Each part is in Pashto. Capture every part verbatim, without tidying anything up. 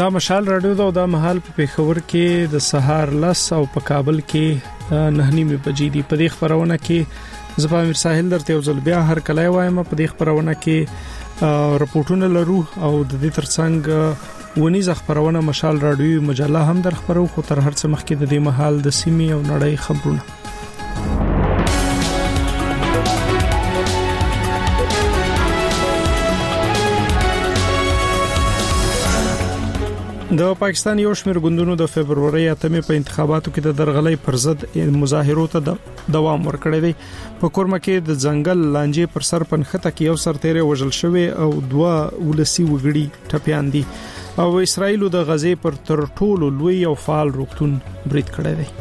دا مشال رادیو دا د محل په پیښور کې د سهار لس او په کابل کې نه نیمه بجې دی. په دې خبرونه کې زبا امیر ساحل درته یو ځل بیا هر کله وایم. په دې خبرونه کې رپورټونه لرو او د دې ترڅنګ ونیز خبرونه مشال رادیو مجله هم در خبرو. خو تر هر څه مخکې د دې محل د سیمې او نړۍ خبرونه. د پاکستان یو شمېر ګوندونو د فبرवरी اتمې په انتخاباتو کې د درغلۍ پر ضد مظاهرو ته دوام ورکړی دی. په کورما کې د ځنګل لانجې پر سر پنخته کې یو سرتیری وژل شوی او دوه ولسی وګړي ټپيان دي او اسرائیل د غزې پر تر ټولو لوی او فعال روغتون برید کړی دی.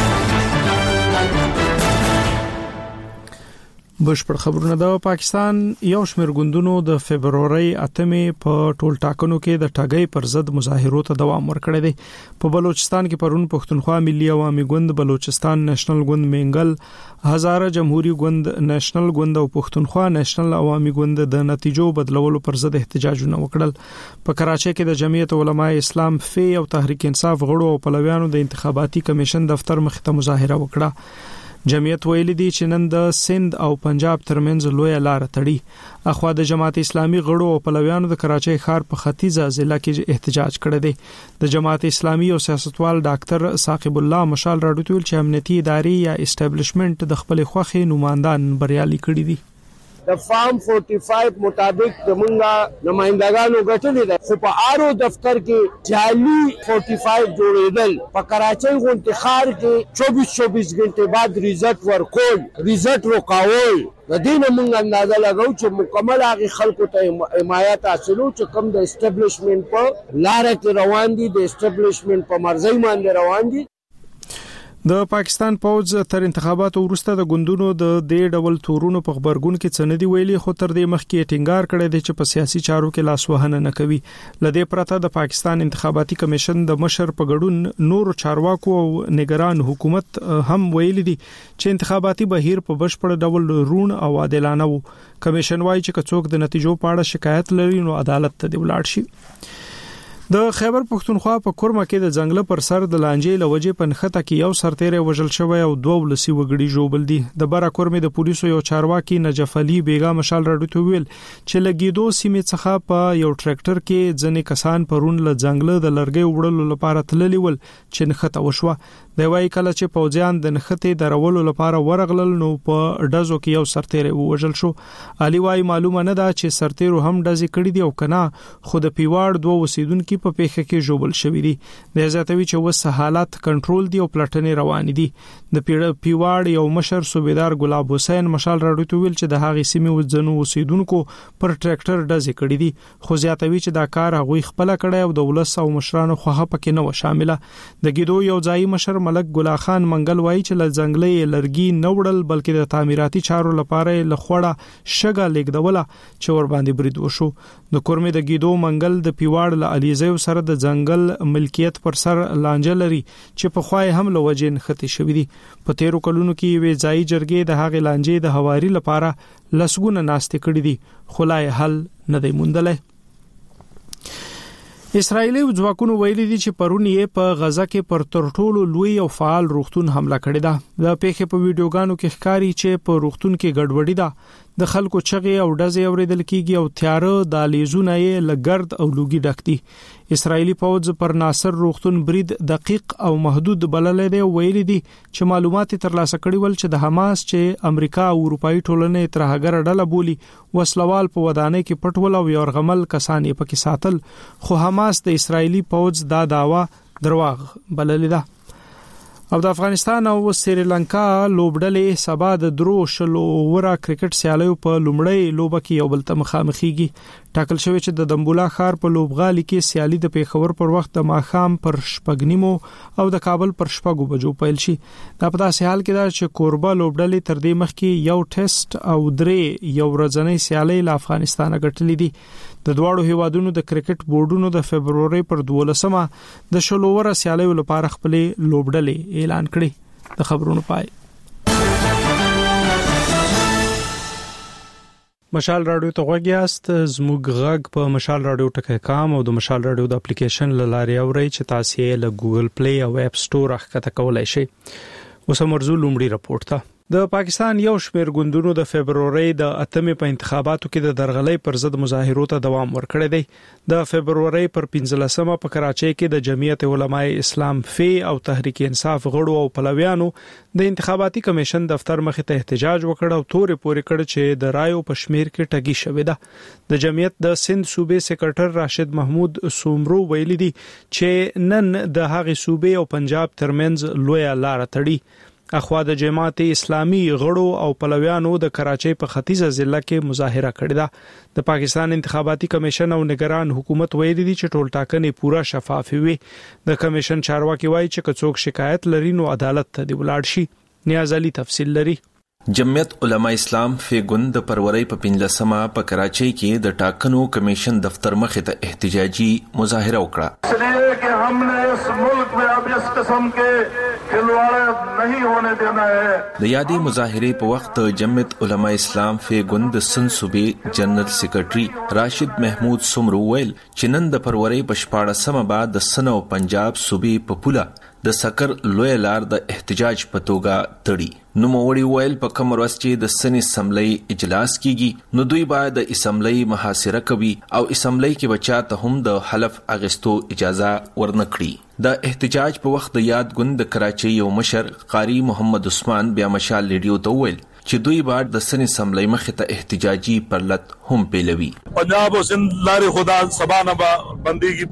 بشپړ خبرونه. د پاکستان یو شمېر ګوندونو د فبرवरी اتمې په ټول ټاکنو کې د ټاګۍ پر ضد مظاهرو ته دوام ورکړی دی. په بلوچستان کې پرون پښتونخوا ملي عوامي ګوند، بلوچستان نېشنل ګوند منګل، هزاره جمهوریت ګوند، نېشنل ګوند او پښتونخوا نېشنل عوامي ګوند د نتیجو بدلولو پر ضد احتجاجونه وکړل. په کراچۍ کې د جمعیت علماء اسلام فی او تحریک انصاف غړو او پلویانو د انتخاباتي کمیشن دفتر مخ ته مظاهره وکړه. جمعیت ویل دي چې نن د سند او پنجاب ترمنځ لوی لار تړي. اخوا د جماعت اسلامي غړو او پلویانو د کراچۍ ښار په ختیځه ضلع کې احتجاج کړی دی. د جماعت اسلامي او سیاستوال ډاکټر ثاقب الله مشال راډیو ټول چې امنیتي ادارې یا اسټابلیشمنت د خپل خوخي نمائندان بریالي کړی دي. د فارم فورټي فایو مطابق زمونږه نمائندګانو ګټلې ده، خو په آرو دفتر کې جعلي فورټي فایو جوړېدل. په کراچۍ غونډه ښار کې چوبیس چوبیس غنټه بعد ریزلټ ورکول، ریزلټ روکاول. د دې نه موږ اندازه لګو چې مکمل هغه خلکو ته حمایت حاصلو چې کوم د اسټابلیشمنت په لار کې روان دي، د اسټابلیشمنت په مرزي باندې روان دي. د پاکستان پوز تر انتخاباتو وروسته د ګوندونو د دې ډول تورونو په خبرګون کې څنډي ویلي، خو تر دې مخکې ټینګار کړی دی چې په سیاسي چارو کې لاس وهنه نه کوي. لدې پرته د پاکستان انتخاباتي کمیشن د مشر په ګډون نور چارواکو او نگران حکومت هم ویلي دي چې انتخاباتي بهیر په بشپړ ډول رون او عادلانه وو. کمیشن وايي چې څوک د نتیجو په اړه شکایت لري نو عدالت ته دی ولاړ شي. د خیبر پښتونخوا په کورما کې د ځنګل پر سر د لانجې لوجې پنخته کې یو سرتیری وژل شوی او دوه ولسی وګړي ژوبل دي. د بارا کورمې د پولیسو یو چارواکي نجف علي بیگا مشال راډیو ویل چې لګیدو سیمې څخه په یو ټریکټر کې ځنې کسان پرون له ځنګل د لرګي وړلو لپاره تللی ول چې نخته وشوه. د وای کله چې پوځیان د نخته درولو لپاره ورغلل نو په ډزو کې یو سرتیری وژل شو. علي وای معلومه نه ده چې سرتیرو هم ډزې کړې دي او کنه، خو د پیواړ دوه وسیدونکو په پیښه کې جوړل شوې دي. د ازاتوي چې وس حالات کنټرول دي او پلټنې روان دي. د پیواړ یو مشر صوبیدار ګلاب حسین مشال راډیو ویل چې د هغې سیمې وځنو وسیدونکو پر ټریکټر ډزې کړې دي، خو زیاتوي چې دا کار هغه خپل کړی او د ولس او مشرانو خوخه پکې نه و شامله. د ګیدو یو ځای مشر ملک ګلا خان منګل وایي چې ل ځنګلې لرګي نوړل بلکې د تعمیراتي چارو لپاره لخوړه شګه لیکدوله چې ور باندې برید وشو. د کورمې د ګیدو منګل د پیواړ ل الیزو سره د ځنګل ملکیت پر سر لانجه لري چې په خوای هم لوجین ختی شوې دي. په تیرو کلونو کې وی ځای جرګې د هغې لانجې د هواري لپاره لسګونه ناستې کړې دي، خو لا حل نه دی موندلی. اسرائیلي ځواکونو ویلي دي چې پرون یې په غزا کې پر تر ټولو لوی او فعال روغتون حمله کړې ده. د پیښې په ویډیوګانو کې ښکاري چې په روغتون کې ګډوډي ده، د خلکو چغې او ډزې اوریدل کیږي او تیاره د لیزونه یې لګرد او لوګي ډک دي. اسرائیلي پوځ پر ناصر روغتون برید دقیق او محدود بللی دی. ویلي دي چې معلومات ترلاسه کړي ول چې د حماس چې امریکا او اروپאי ټولنې ترهګر ډله بولی وسلوال په ودانۍ کې پټول او یورغمل کسان یې پکې ساتل، خو حماس د اسرائیلي پوځ دا داوا درواغ بللی ده. او د افغانستان او سریلانکا لوبډلې سبا د درو شلو ورا کرکټ سیالیو په لومړی لوبه کې یو بل ته مخامخېږي. ټاکل شوی چې د دمبولا ښار په لوبغالي کې سیالي د پیښور پر وخت د ماښام پر شپږنیمو او د کابل پر شپږو بجو پیل شي. دا په داسې حال کې ده چې کوربه لوبډلې تر دې مخکې یو ټیسټ او درې یو ورځنۍ سیالي له افغانستان غټلې دي. د دواړو هیوادونو د کرکټ بورډونو د فبرवरी پر دولسمه د شلووره سیالیو لپاره خپلې لوبډلې اعلان کړې. د خبرونو پای. مشال رادیو ته وګیاست زموږ غږ په مشال رادیو ټکی کام او د مشال رادیو د اپلیکیشن لاري اوري چې تاسو یې له ګوګل پلی او اپ سٹور ښکته کولای شئ. اوس مرزو لومړی راپورټ ته. د پاکستان یو شمېر ګوندونو د فبرवरी د اتمې په انتخاباتو کې د درغلۍ پر ضد مظاهرو ته دوام ورکړی دی. د فبرवरी پر پنځلسمه په کراچۍ کې د جمعیت علماء اسلام فی او تحریک انصاف غړو او پلویانو د انتخاباتي کمیشن دفتر مخې ته احتجاج وکړ او تورې پورې کړ چې د رایو په شمیر کې ټګي شوې ده. د جمعیت د سند صوبې سکرټر راشد محمود سومرو ویلي دي چې نن د هغې صوبې او پنجاب ترمنځ لوی لار تړي. اخوا د جماعت اسلامي غړو او پلویانو د کراچۍ په ختیځه ضلع کې مظاهره کړې ده. د پاکستان انتخاباتي کمیشن او نگران حکومت ویلي دي چې ټول ټاکنې پوره شفاف وي. د کمیشن چارواکي وایي چې څوک شکایت لري نو عدالت ته دی ولاړ شي. نیاز علي تفصیل لري. جمعیت علماء اسلام فی ګوند د فروری په پنځلسمه په کراچۍ کې د ټاکنو کمیشن دفتر مخې ته احتجاجي مظاهره وکړه. इसलिए कि हमने इस मुल्क में अब इस किस्म के खिलवाड़ नहीं होने देना है. د یادې مظاهرې په وخت جمعیت علماء اسلام فی ګوند د سند صوبې جنرال سیکرټري راشد محمود سومرو ویل چې نن د فروری په شپاړسمه بعد د سن او پنجاب صوبې په پوله د سکر لوی لار د احتجاج په توګه تړي. نو موړي ویل په کوم ورځ چې د سن اسمبلی اجلاس کیږي نو دوی باید د اسمبلی محاصره کوي او اسمبلی کې بچا ته هم د حلف اغستو اجازه ورنکړي. د احتجاج په وخت د یاد ګوند د کراچۍ یو مشر قاری محمد عثمان بیا مشال ریډیو ته ویل چې دوی باید د سن اسمبلی مخې ته احتجاجي پرلط هم پیلوي. पंजाब और सिंध लारे खुदा सबाना बंदी की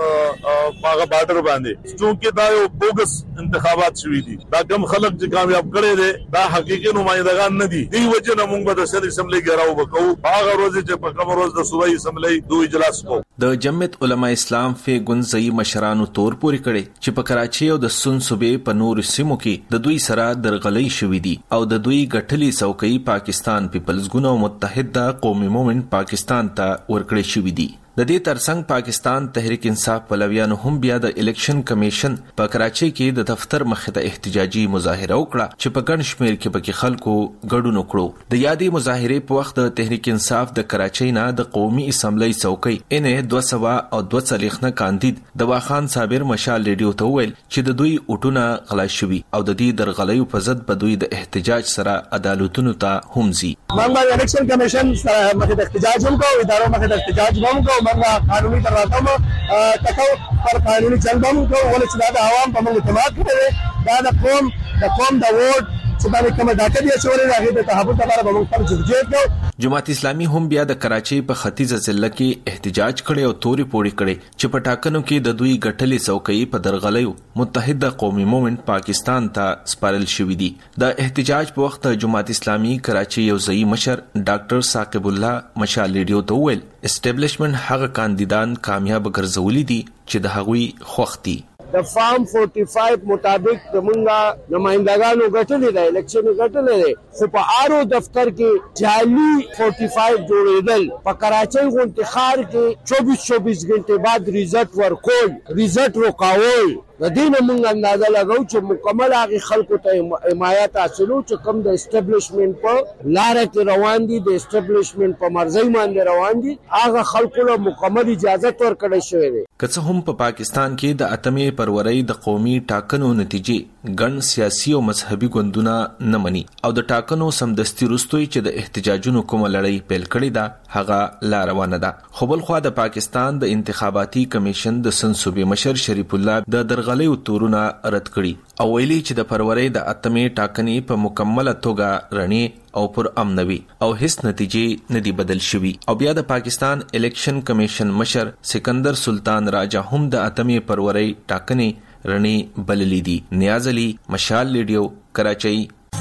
पागा बार्डर बांधे चूंकि दा बोगस इंतखाबात शुरू थी दा कम खलक जो कामयाब करे दे दा हकीकी नुमाइंदगान न दी दी वजह न मुंग बद सर असम्बली घेराव बकौ पागा रोज जे कम रोज द सूबाई असम्बली दो इजलास को. د جمعیت علماء اسلام فی ګوند ځای مشرانو تور پورې کړي چې په کراچۍ او د سن صوبې په نور سیمو کې د دوی سره درغلۍ شوې دي او د دوی ګټلي څوکۍ پاکستان پیپلز ګوند او متحده قومي مومنت پاکستان ته ورکړې شوې دي. د دې ترڅنګ پاکستان تحریک انصاف پلویانو هم بیا د الیکشن کمیشن په کراچۍ کې د دفتر مخې ته احتجاجي مظاهره وکړه چې په ګڼ شمېر کې پکې خلکو ګډون وکړو. د یادې مظاهرې په وخت د تحریک انصاف د کراچۍ نه د قومي اسمبلی څوکۍ ان دوه سوه او دوه څلوېښت نه کاندید دواخان صابر مشال ریډیو ته وویل چې د دوی اوټونه غلا شوي او د دې درغلیو په ضد په دوی د احتجاج سره عدالتونو ته هم ځي. موږ الیکشن کمیشن مخې ته احتجاج هم کوو ادارو مخې ته احتجاج هم کوو موږ قانوني تراتم تکو پر قانوني چل هم کوو ولې چې دا عوام په موږ اعتماد کړی دا د قوم د قوم د ووټ چې باندې کومه ډاکه دی چې هغه د تحفظ لپاره به موږ پر جوړ کوو. جماعت اسلامي هم بیا د کراچۍ په ختیځه ضلع کې احتجاج کړي او تورې پورې کړي چې په ټاکنو کې د دوی ګټلې څوکۍ په درغلیو متحده قومي مومنت پاکستان ته سپارل شوې دي. د احتجاج په وخت جماعت اسلامي کراچۍ یو ځای مشر ډاکټر ثاقب الله مشال ریډیو ته وویل اسټابلیشمنت هغه کاندیدان کامیاب ګرځولي دي چې د هغوی خوښ دي. د فارم فورټي فایو مطابق زمونږ نمائندګانو ګټلې ده الیکشن ګټلې ده خو په آرو دفتر کې جعلي فورټي فایو جوړېدل په کراچۍ غونډې ښار کې چوبیس چوبیس غنټې بعد ریزلټ ورکول ریزلټ روکاول د دې نه موږ اندازه لګو چې مکمل هغه خلکو ته حمایت حاصلو چې کوم د اسټابلیشمنت په لاره کې روان دي د اسټابلیشمنت په مرزي باندې روان دي هغه خلکو له مکمل اجازه ورکړل شوې ده. که څه هم په پاکستان کې د اتمې فروری د قومي ټاکنو نتیجې ګڼ سیاسي او مذهبي ګوندونه نه مني او د ټاکنو سمدستي وروستوي چې د احتجاجونو کومه لړۍ پیل کړې ده هغه لا روانه ده. خو بل خوا د پاکستان د انتخاباتي کمیشن د سن صوبې مشر شریف الله د درغلیو تورونه رد کړي او ویلي چې د فروری د اتمې ټاکنې په مکمله توګه رڼې او پر امنوي او هیڅ نتیجې ندي بدل شوي. او بیا د پاکستان الیکشن کمیشن مشر سکندر سلطان راجا هم د اتمې فروری ټاکنې رڼې بللې دي. نیاز علي مشال ریډیو کراچۍ.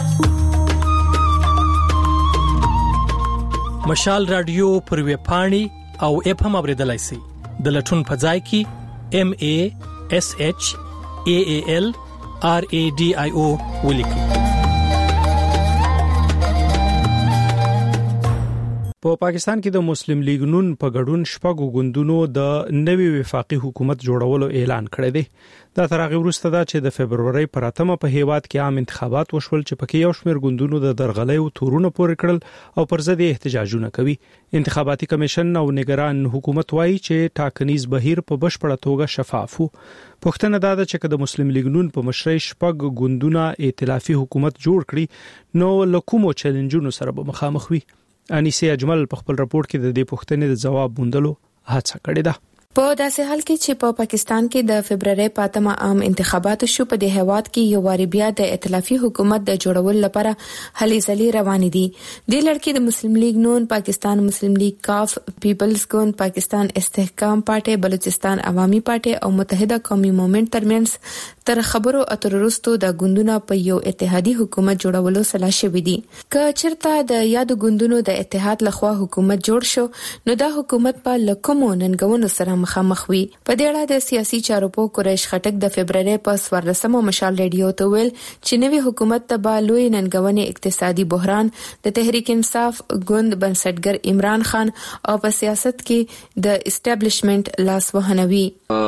مشال رادیو پر ویب پاڼې او اپ هم اوریدلای شئ. د لټون په ځای کې ام ا اس اچ ا ا ال ار ا ډي آی او ولیکئ. په پاکستان کې د مسلم لیگ نون په ګډون شپږو ګوندونو د نوي وفاقي حکومت جوړولو اعلان کړی دی. دا تر هغه وروسته دا چې د فبرवरी پر اتمه په هیواد کې عام انتخابات وشول چې پکې یو شمېر ګوندونو د درغلۍ او تورونه پورې کړل او پر ضد احتجاجونه کوي. انتخاباتي کمیشن او نگران حکومت وایي چې ټاکنیز بهیر په بشپړه توګه شفاف وو. پښتنه دا ده چې د مسلم لیگ نون په مشرۍ شپږ ګوندونه ائتلافي حکومت جوړ کړي نو لکومو چیلنجونو سره به مخامخ وي. انیسه اجمل په خپل راپور کې د دې پوښتنې د جواب موندلو هڅه کړې ده. په داسې حال کې چې په پاکستان کې د فبرवरी پاتمه عام انتخابات شو، په دې هواد کې یو واری بیا د ائتلافي حکومت د جوړولو لپاره هلې ځلې روانې دي. د لړکې د مسلم لیگ نون، پاکستان مسلم لیگ کاف، پیپلز ګوند، پاکستان استحکام پارټي، بلوچستان عوامي پارټي او متحده قومي موومېنټ ترمنځ تر خبرو اترو وروسته د ګوندونو په یو اتحادي حکومت جوړولو سلا شوې دي. که چیرته د یادو ګوندونو د اتحاد لخوا حکومت جوړ شو، نو دا حکومت په لکمو ننګونو سره مخامخ وي. په دې اړه د سیاسي چارو په قریش خټک د فبرवरी په څوارلسمه مشال ریډیو ته ویل چې نوې حکومت ته به لوی ننګونې اقتصادي بحران، د تحریک انصاف ګوند بنسټګر عمران خان او په سیاست کې د اسټابلیشمنت لاس وهنوي.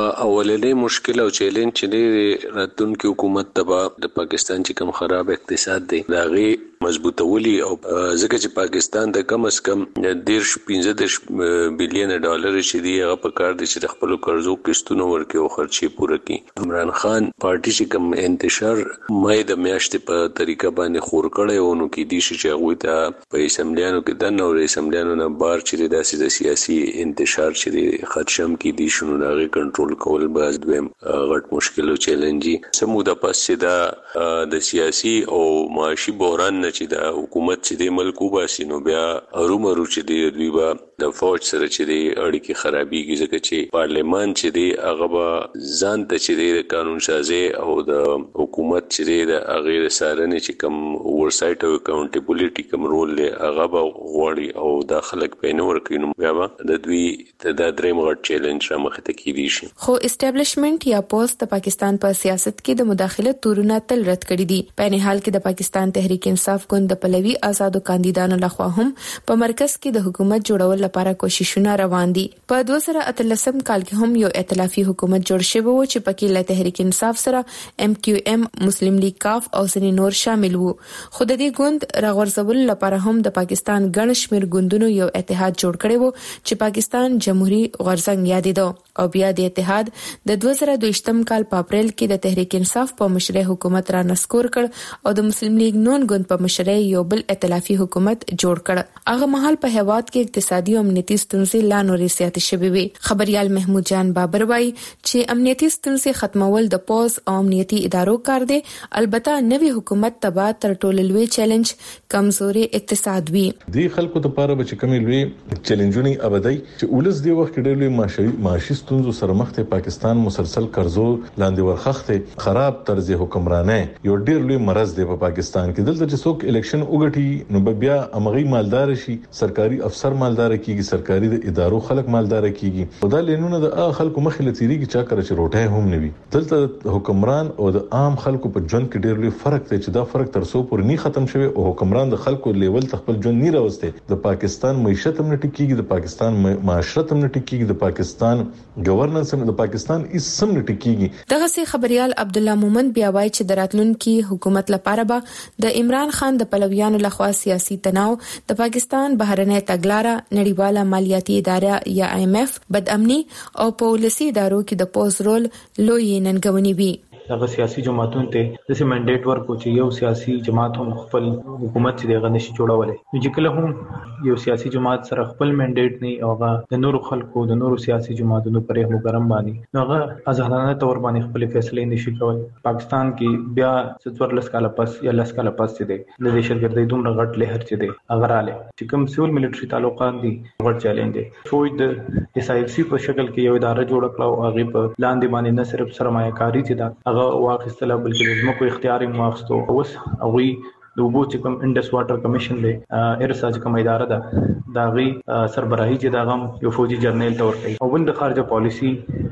اولنې مشکل او چیلنج چې راتلونکي حکومت ته د پاکستان چې کوم خراب اقتصاد دی دا غي مضبوطولي او ځکه چې پاکستان د کم از کم دیرش پنځه دیرش بلین ډالر چې دی هغه په کار دي چې خپل قرضو قسطونه ورکړي او خرچي پوره کړي. عمران خان پارټي چې کوم انتشار مې د میاشتې په طریقه باندې خور کړي او نو کې دي چې هغه ته په اسمبلیانو کې د نو اسمبلیانو نه بار چې داسې د سیاسي انتشار چې خدشم کې دي شنو هغه کنټرول کول به دویم غټ مشکل او چیلنج سموده پس چې دا د سیاسي او معاشي بحران چې د حکومت چې د ملک وباسي نو بیا ارومرو چې دی دوی به د فوج سره چې دی اړیکې خرابېږي ځکه چې پارلیمان چې دی هغه به ځان ته چې دی د قانون سازي او د حکومت چې دی د هغې د څارنې چې کوم اورسایټ او اکاونټیبلیټي کوم رول دی هغه به غواړي او دا خلک پې نه ورکوي نو بیا به د دوی د درېیم غټ چیلنج رامخې ته کیدی شي. خو اسټابلیشمنت یا پوسټ د پاکستان په سیاست کې د مداخلت تورونه تل رد کړي دي. په نه حال کې د پاکستان تحریک انصاف ګوند د پلوي آزادو کاندیدانو لخوا هم په مرکز کې د حکومت جوړولو لپاره کوششونه روان دي. په دوه زره اتلسم کال کې هم یو ائتلافي حکومت جوړ شوی و چې پکې له تحریک انصاف سره ایم کیو ایم، مسلم لیگ کاف او ځینې نور شامل وو. خو د دې ګوند راغورځولو لپاره هم د پاکستان ګڼ شمېر ګوندونو یو اتحاد جوړ کړی وو چې پاکستان جمهوریت غورځنګ یادېده او بیا د اتحاد د دوه زره دویشتم کال په اپریل کې د تحریک انصاف په مشرۍ حکومت را نسکور کړ او د مسلم لیگ نون ګوند په مشرۍ یو بل ائتلافي حکومت جوړ کړ. هغه مهال په هیواد کې اقتصادي او امنیتي ستونزې لا نورې زیاتې شوې وې. خبريال محمود جان بابر وایي چې امنیتي ستونزې ختمول د پوز او امنیتي ادارو کار دی. البته نوې حکومت تبا تر ټولو لوی چیلنج کمزوري اقتصاد وي. دی خلکو ته لپاره به چې کومې لوی چیلنجونه ابدي چې ولس دی وخت ډېر لوی معاشي معاشي ستونزو سره مخ ته پاکستان مسلسل قرضو لاندې ورخخته خراب طرز حکمرانه یو ډېر لوی مرض دی په پاکستان کې. دلته چې څوک الیکشن وګټي نو بیا امغي مالدار شي، سرکاري افسر مالدار کیږي، سرکاري د ادارو خلک مالدار کیږي. خدا لینونه د خلکو مخې لتيري کی چا کړ چې روټه هم نوي. دلته حکمران او د عام خلکو په ژوند کې ډېر لوی فرق دی چې دا فرق تر څو پورې نه ختم شوی او حکمران د خلکو لیول خپل ژوند نه راوسته. د پاکستان معیشت هم نه ټیکيږي، د پاکستان معاشرت هم نه ټیکيږي، د پاکستان گورننس هم د پاکستان هیڅ هم نه ټیکيږي. دغه سي خبريال عبد الله مومن بیا وایي چې د راتلونکي حکومت لپاره به د عمران خان د پلویانو لخوا سیاسي تناو، د پاکستان بهرنۍ تګلارې، نړیواله مالیاتي اداره یا آی ایم ایف، بدامني او پالیسي ادارو کې د پوز رول لوی ننګونې وي. دغه سیاسي جماعتونو ته د منډیټ ورکو چې یو سیاسي جماعت هم خپل حکومت چې دغه نشي جوړولای. چې کله هم یو سیاسي جماعت سره خپل منډیټ نه او هغه د نورو خلکو د نورو سیاسي جماعتونو پرې مګرم باندې نو هغه آزادانه تور باندې خپل فیصله نشي کولای. پاکستان کې بیا څوارلس کال پس یا لس کال پس چې د دهشتګردۍ دومره غټ لهر چې دی هغه رااله چې کوم سیول ملټری تعلقات دي غټ چیلنج دی. فوج د اس آی اف سی په شکل کې یو اداره جوړ کړه او هغه په لاندې باندې نه صرف سرمایه کاری چې دا هغه واخیستله بلکې د ځمکو اختیار یې واخیستو. اوس هغوی د اوبو چې کوم انډس واټر کمیشن دی ارسا چې کوم اداره ده دا غي سربراهي چې دا غم یو فوجي جرنیل ته ورکړي او بل د خارجه پالیسی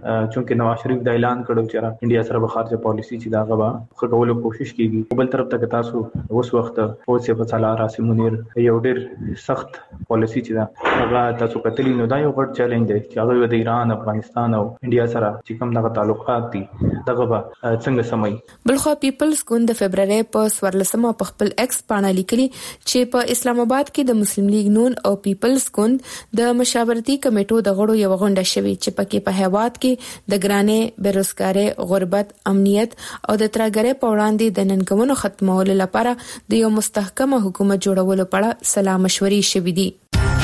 چونکه نواز شریف د اعلان کړو چې انډیا سره به خارجه پالیسی چې دا غوا خټولو کوشش کیږي. بل طرف ته تاسو اوس وخت اوسه په صلاح راسم منیر یو ډېر سخت پالیسی چې دا هغه تاسو کتلی نو دا یو غټ چیلنج دی چې هغه د ایران، افغانستان او انډیا سره چې کوم دغه تعلقات دي دغه به څنګه سمي. بلخو پیپلز ګوند د فبرवरी په سورلسمه په خپل ایکس باندې لیکلي چې په اسلام آباد کې د مسلم لیگ نون او پیپلز ګوند د مشاورتي کمیټو د غړو یو غونډه شوې چې پکې په هیواد کې د ګرانې بیروزګاری، غربت، امنیت او د ترګرۍ په وړاندې د ننګونو ختمولو لپاره د یو مستحکم حکومت جوړولو په اړه سلا مشورې شوې دي.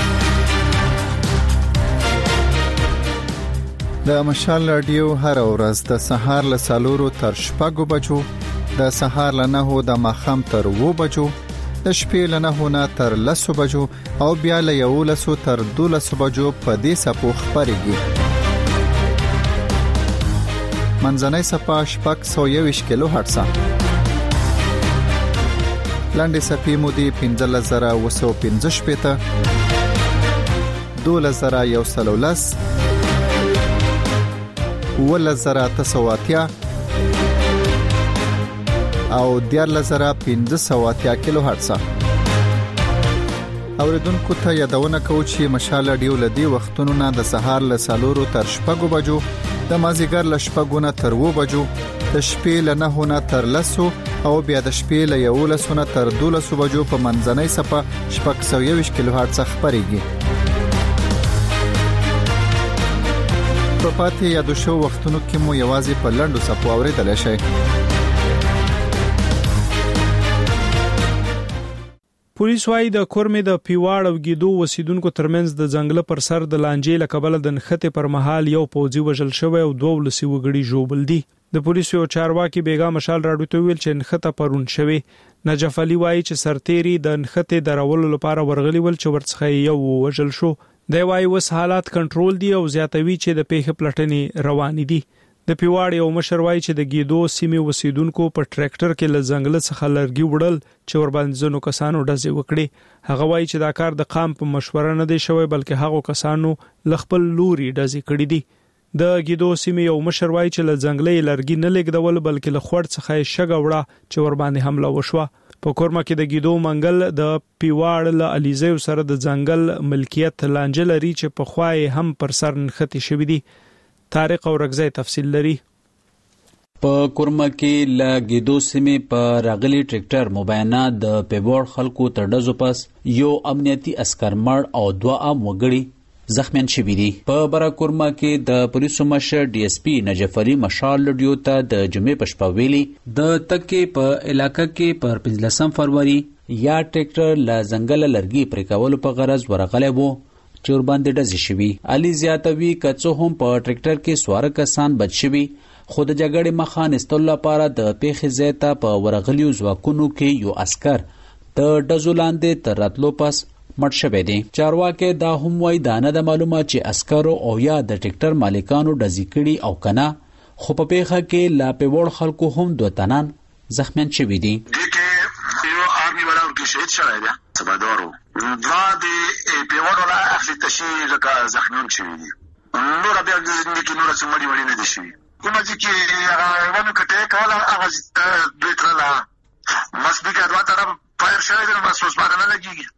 د مشال رادیو هر ورځ د سهار له څلورو تر شپږو بجو، د سهار له نهو د ماښام تر اوو بجو، د شپې له نهو نه تر لسو بجو او بیا له یولسو تر دولسو بجو په دې سپو خپرېږي. منځنۍ سپه شپږ سوه یوویشت کیلو هرتزه، لاندې سپې مودې پنځلس زره اوه سوه پنځه شپېته، دولس زره یو سل او لس، اوولس زره اته سوه اتیا او دیارلس زره پنځه سوه اتیا کیلو هرتزه. اوریدونکو ته یادونه کوو چې مشال رادیو له دې وختونو نه د سهار له څلورو تر شپږو بجو، د مازیګر له شپږو نه تر اوو بجو، د شپې له نهو نه تر لسو او بیا د شپې له یولسو نه تر دولسو بجو په منځنۍ سپه شپږ سوه یوویشت کیلو هرتزه خپرېږي. په پاتې یادو شو وختونو کې مو یوازې په لنډو سپو اورېدلی شئ. پولیس وايي د کورمې د پیواړ او ګیدو وسیدونکو ترمنځ د ځنګل پر سر د لانجې له کبله د نښتې پر مهال یو پوځي وژل شوی او دوه ولسي وګړي ژوبل دي. د پولیسو یو چارواکي بیګا مشال راډیو ته ویل چې نښته پرون شوی. نجف علي وايي چې سرتيري د نښتې درولو لپاره ورغلي ول چې ورڅخه یو وژل شو. دی وايي اوس حالات کنټرول دي او زیاتوي چې د پیښې پلټنې روانې دي. د پیواړ یو مشر وايي چې د ګیدو سیمې وسیدونکو په ټریکټر کې له ځنګل څخه لرګي وړل چې ور باندې ځنو کسانو ډزې وکړي. هغه وايي چې دا کار د قام په مشوره نه دی شوی بلکې هغه کسانو ل خپل لوري ډزې کړې دي. د ګیدو سیمې یو مشر وايي چې له ځنګلې لرګي نه لګدول بلکې له خوړ څخه شګه وړه چې ور باندې حمله وشوه. په کورما کې د ګیدو منګل د پیواړ له الیزیو سره د ځنګل ملکیت لانجه لري چې په خوای هم پر سر نښتې شوې دي. طارق اورګزی تفصیل لري. په کورما کې له ګیدو سیمې په راغلي ټریکټر مبینه د پیواړ خلکو تر ډزو پس یو امنیتي عسكر مړ او دوه عام وګړي زخمیان شوي دي. په برا کورما کې د پولیسو مشر ډي اس پی نجف علي مشال رادیو ته د جمعې په شپه ویلي د تکې په علاقې کې پر پنځلسم فروری یا ټریکټر له ځنګل لرګي پرې کولو په غرض ورغلی وو چې ور باندې ډزې شوي. علي زیاتوي که څه هم په ټریکټر کې سواره کسان بچ شوي خو د جګړې مخه نیستلو لپاره د پیښې ځای ته په ورغلیو ځواکونو کې یو عسکر د ډزو لاندې تر راتلو پس مړ شوی دی. چارواکي دا هم وایي دا نه ده معلومه چې عسکرو او یا د ټریکټر مالکانو ډزې کړي او کنه، خو په پیښه کې لا پیوړ خلکو هم دوه تنان زخمیان شوي دي. یو آرمي والا ورته شهید شوی دی سبادارو دا د پیوړو لا اخلي تشي لکه زخمیان شوي دي. نور بیا د ځینې نور څه مړي وړي نه دي شوي. کومه چې هغه ونه کټه کوله هغه دوی ترلا مسبقه دوا طرف فایر شوی دی مسوس باندې نه لګيږي.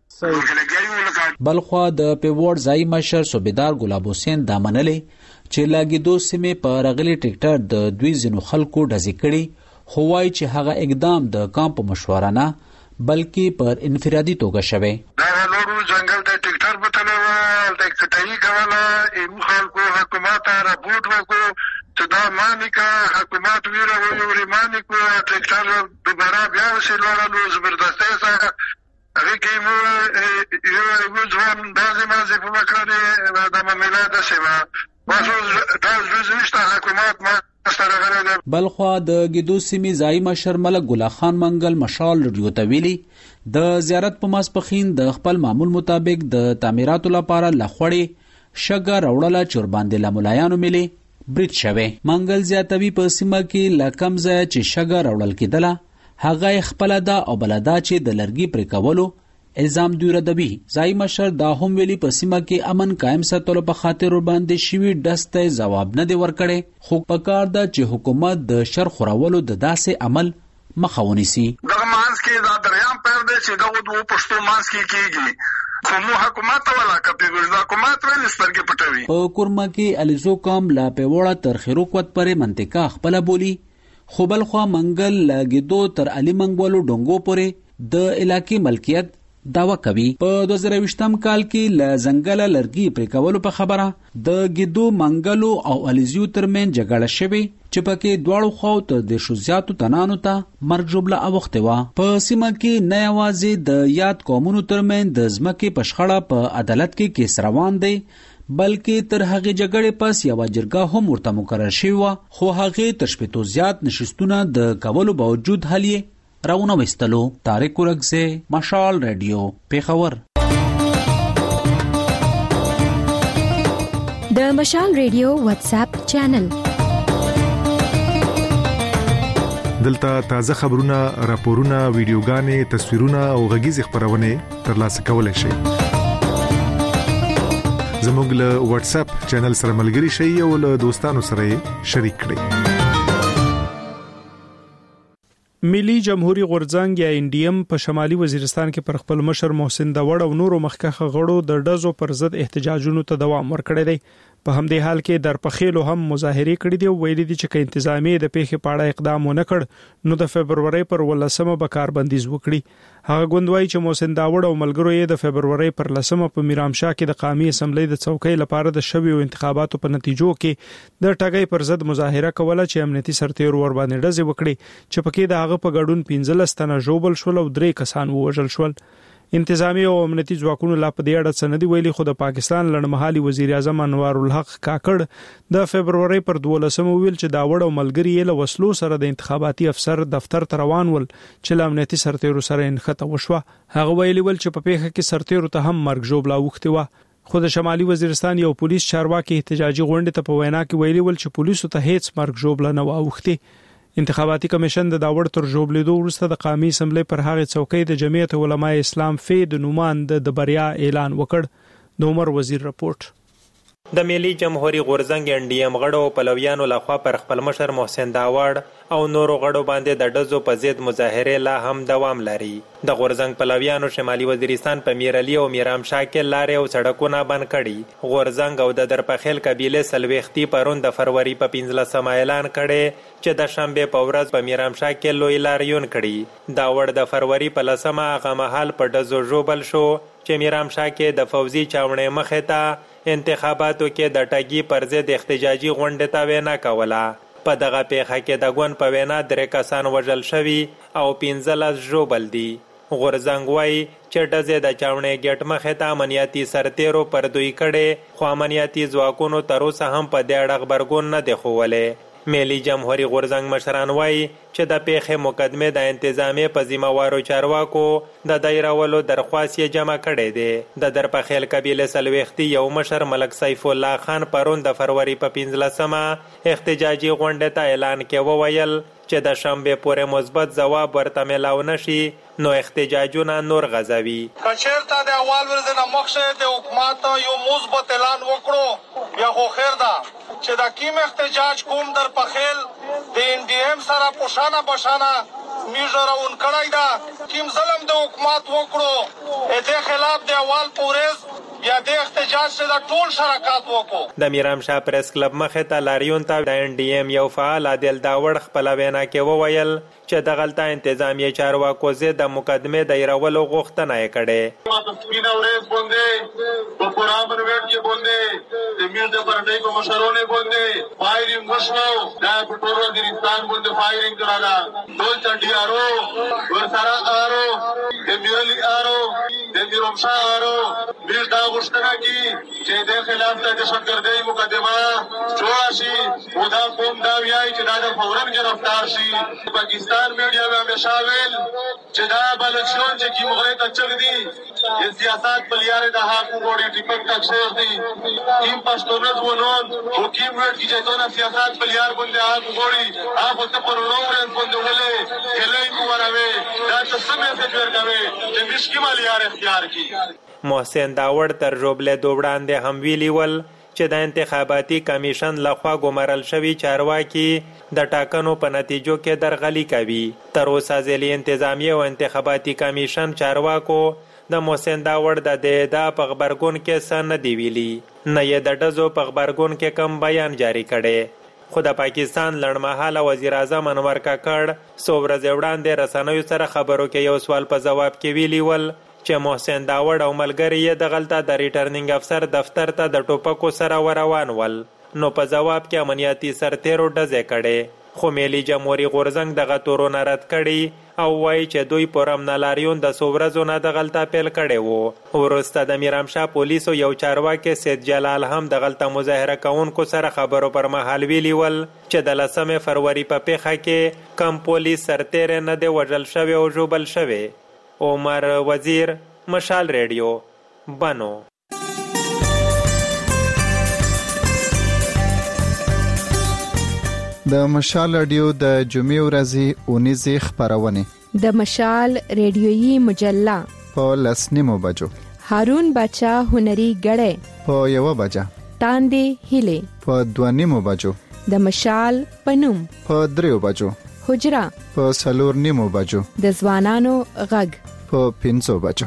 بلخوا د پیوړ ځای مشر صوبیدار ګلاب حسین دا منلې چې لاګیدو سیمې په رغلي ټریکټر د دوی ځینو خلکو ډزې کړي خو وايي چې هغه اقدام د کام په مشوره نه بلکې پر انفرادي توګه شوی. دا نورو ځنګل ته ټریکټر بوتلو د کټای کوله ایمو خلکو حکومت راپورټ وکړو چې دا مانیکا حکومت ویره ویوري مانیکو ټریکټر دوباره بیا وسیلوالو زبردستی سره هغه کې مو یو یو ځوان دازې مازې په وکړه د مملکت د سیمه واسو تاسو زوښته حکومت ما سره غره. بلخوا د ګیدو سیمې ځای مشر ملک ګلا خان منګل مشال رادیو ته ویلي د زیارت په ماسپخین د خپل معمول مطابق د تعمیراتو لپاره لخوړې شګه راوړله چې ور باندې له ملایانو ملي برید شوی. منګل زیاتوي په سیمه کې له کم ځایه چې شګه راوړل کېدله هغه خپل ده او بلدا چې د لرګي پرې کولو الزام دوی ردوي. ځای مشر دا هم ویلي په سیمه کې امن قائم ساتلو په خاطر باندې شوي دسته جواب نه دی ورکړي، خو پکار ده چې حکومت د شر خورولو د داسې عمل مخه ونیسي. دغه مانس کې دا دریام پر دی چې دغه دوه پښتو مانس کې کېږي، خو مو حکومت ولا کپیږي، دا حکومت ولې سترګې پټوي. په کورما کې الیزو کام لا پیوړه تر خیروکوت پرې منطقه خپل بولی، خو بل خو منګل لګیدو تر علي منګولو ډونګو پورې د علاقې ملکیت داوا کوي. په دوه زره ویشتم کال کې ل زنګل لرګي پرې کولو په خبره د ګیدو منګلو او الیزیو ترمن جګړه شوه چې پکې دواړو خو ته د شو زیاتو تنانو ته مرګ جوړه اوخته و. په سیمه کې نه یوازې د یاد قومونو ترمن د ځمکې په شخړه په عدالت کې کیس روان دی، بلکې تر هغه جګړې پس یو جرګه هم ورته مقرر شوی و، خو هغه تر شپږ زیات نشستونه د کولو باوجود حل یې راونه وستلو. طارق ورغزه، مشال رادیو، پیښور. د مشال رادیو واتس اپ چینل. دلته تازه خبرونه، راپورونه، ویډیوګانې، تصویرونه او غږیز خبرونه ترلاسه کولای شئ. زموږ له واتس اپ چینل سره ملګري شئ او له دوستانو سره شریک کړئ. ملي جمهوریت غورځنګ یا انډیم په شمالي وزیرستان کې پر خپل مشر محسن داوړ او نورو مخکخه غړو د ډزو پر ضد احتجاجونو ته دوام ورکړی دی. په همدې حال کې در پخېلو هم مظاهره کړې دي او ویلي دي چې کې انتظامی د پیښې په اړه اقدام ونه کړ نو د فبرवरी پر ولسمه به کاربندیز وکړي. هغه غوندوي چې محسن داوړ او ملګرو یې د فبرवरी پر لسمه په میرامشاه کې د قومي اسمبلی د څوکۍ لپاره د شویو انتخاباتو په نتیجو کې د ټاګي پر ضد مظاهره کوله چې امنیتي سرتیر ور باندې ډزې وکړي چې پکې د هغه په ګډون پنځلس تنه ژوبل شول او درې کسان ووژل شول. انتظامی او امنیتي ځواکونو لا په دې اړه څه نه دی ویلي، خو د پاکستان لړمحالي وزیر اعظم انوار الحق کاکړ د فبرवरी پر دولسمه ویل چې داوړ او ملګری یې له وسلو سره د انتخاباتي افسر دفتر ته روان ول چې له امنیتي سرتیرو سره انخته وشوه. هغه ویلي ول چې په پیښه کې سرتیرو ته هم مرګ ژوبلا وخته و. خو د شمالي وزیرستان یو پولیس چارواکي احتجاجي غونډه ته په وینا کې ویلي ول چې پولیسو ته هیڅ مرګ ژوبلا نه واوخته. انتخاباتي کمیشن د داوړ تر ژوبلیدو وروسته د قومي اسمبلی پر هغه څوکۍ د جمعیت علماء اسلام فی د نومان د بریا اعلان وکړ. د عمر وزیر رپورت. د ملي جمهوریت غورځنګ انډیم غړو پلویانو لخوا پر خپل مشر محسن داوړ او نورو غړو باندې د ډزو په ضد مظاهره لا هم دوام لري. د غورځنګ پلویانو شمالي وزیرستان په میرعلي او میرامشاه کې لارې او سړکونه بند کړي. غورځنګ او د درپخیل قبیله سلويختي پرون د فروری په پنځلسمه اعلان کړي چې د شنبه په ورځ په میرامشاه کې لوی لاریون کړي. داوړ د فروری په لسمه هغه مهال په ډزو ژوبل شو چې میرامشاه کې د فوزي چاونې مخې ته انتخاباتو کې د ټاګي پر ضد احتجاجي غونډه ته وینا کوله. په دغه پیښه کې د ګوند په وینا درې کسان وژل شوي او پنځلس ژوبل دي. غورځنګ وایي چې ډزې د چاونې ګټ مخې ته امنیتي سرتیرو پر دوی کړي، خو امنیتي ځواکونو تر اوسه هم په دې اړه غبرګون نه دی ښوولی. ملي جمهوریت غورځنګ مشران وایي چې د پیښې مقدمه د انتظامی په ذمہوارو چارواکو د دایرولو درخواست یې جمع کړی دی. د درپخیل قبیله سلويختي یو مشر ملک سیف الله خان پرون د فروری په پنځلسمه احتجاجي غونډه ته اعلان کې وویل چې د شنبه پورې مثبت ځواب ورته ملاو نشي نو احتجاجونه نور غځوي. کچېرته د اول ورځې نه مخکې د حکومت یو مثبت اعلان وکړو بیا خو خیر ده چې د کیم احتجاج کوم در پخیل د انډیم سره پوښانه بشانه میژرون کړای دا کیم ظلم د حکومت وکړو دې خلاف د اول پورز یا د احتجاج سره ټول شراکت وکړو. د میرامشاه پریس کلب مخې ته لاریون ته د انډیم یو فعال عادل داوړ خپل وینا کې وویل چې د غلطه انتظامی چارواکو ضد د مقدمه دایرولو غوښتنه یې کړې. ما تسمینا ورځ باندې په قرآن باندې کې باندې د میرزا پرټای په مشرونه باندې فایرینګ وشو، دا په ټول وزیرستان باندې فایرینګ کړه. ټول چټي آرو ورسره آرو د میرلی آرو د میرامشاه آرو موږ دا غوښتنه کوي چې د خلاف د دهشتګردۍ مقدمه جوړه شي او دا قوم دا وایي چې دا د فوراً گرفتار شي. پاکستان میډیا به همیشه ویل چې دا بلوچستان چې کی مغرب ته چغ دي یہ سیاست بلیاره د حق وګړي ټیپک تکسر دي کیم پښتونز ونون او کیم ورډ کی چتونه سیاست بلیار باندې حق وګړي هغه ته پرونو ورن باندې ولې کله یې کوراوي دا څه سمې څه ورګوي چې مشکی مالیار اختیار کی. محسن داوړ تر جوبله دوبړاندې هم ویلی ول چې د انتخاباتي کمیشن لخوا ګمارل شوی چارواکي د ټاکنو په نتیجو کې درغلي کوي. تر اوسه ځلې انتظامیه او انتخاباتي کمیشن چارواکو د محسن داوړ د دېدا په خبرګون کې څه نه دی ویلي، نه یې د ډزو په خبرګون کې کم بیان جاری کړي. خو د پاکستان لړمحاله وزیر اعظم انور کاکړ څو ورځې وړاندې رسنیو سره خبرو کې یو سوال په جواب کې ویلي ول چې محسن داوړ او ملګری یې دغلته د ریټرنینګ افسر دفتر ته د ټوپکو سره وروان ول، نو په جواب کې امنیتي سرتیرو ډزې کړې. خو ملي جمهوریت غورځنګ دغه تورونه رد کړي او وایي چې دوی پر امنلاریون د څو ورځو نه دغلته پیل کړی وو. وروسته د میرامشاه پولیسو یو چارواکي سید جلال هم دغلته مظاهره کوونکو سره خبرو پر مهال ویلي ول چې د لسمې فروری په پیښه کې کم پولیس سرتیر نه دی وژل شوی او ژوبل شوی. عمر وزیر، مشال ریډیو، بنو. د مشال رادیو د جمعې ورځې اونیزې خبرونه د مشال ریډیویي مجله په لسنیمو بجو، هارون بچا هنري غړې په یو بجه، تاندې هیله په دوانیمو بجو، د مشال پنوم په دریو بجو، حجرا په سلور نیمو بجو، د ځوانانو غږ په پنځو بجو.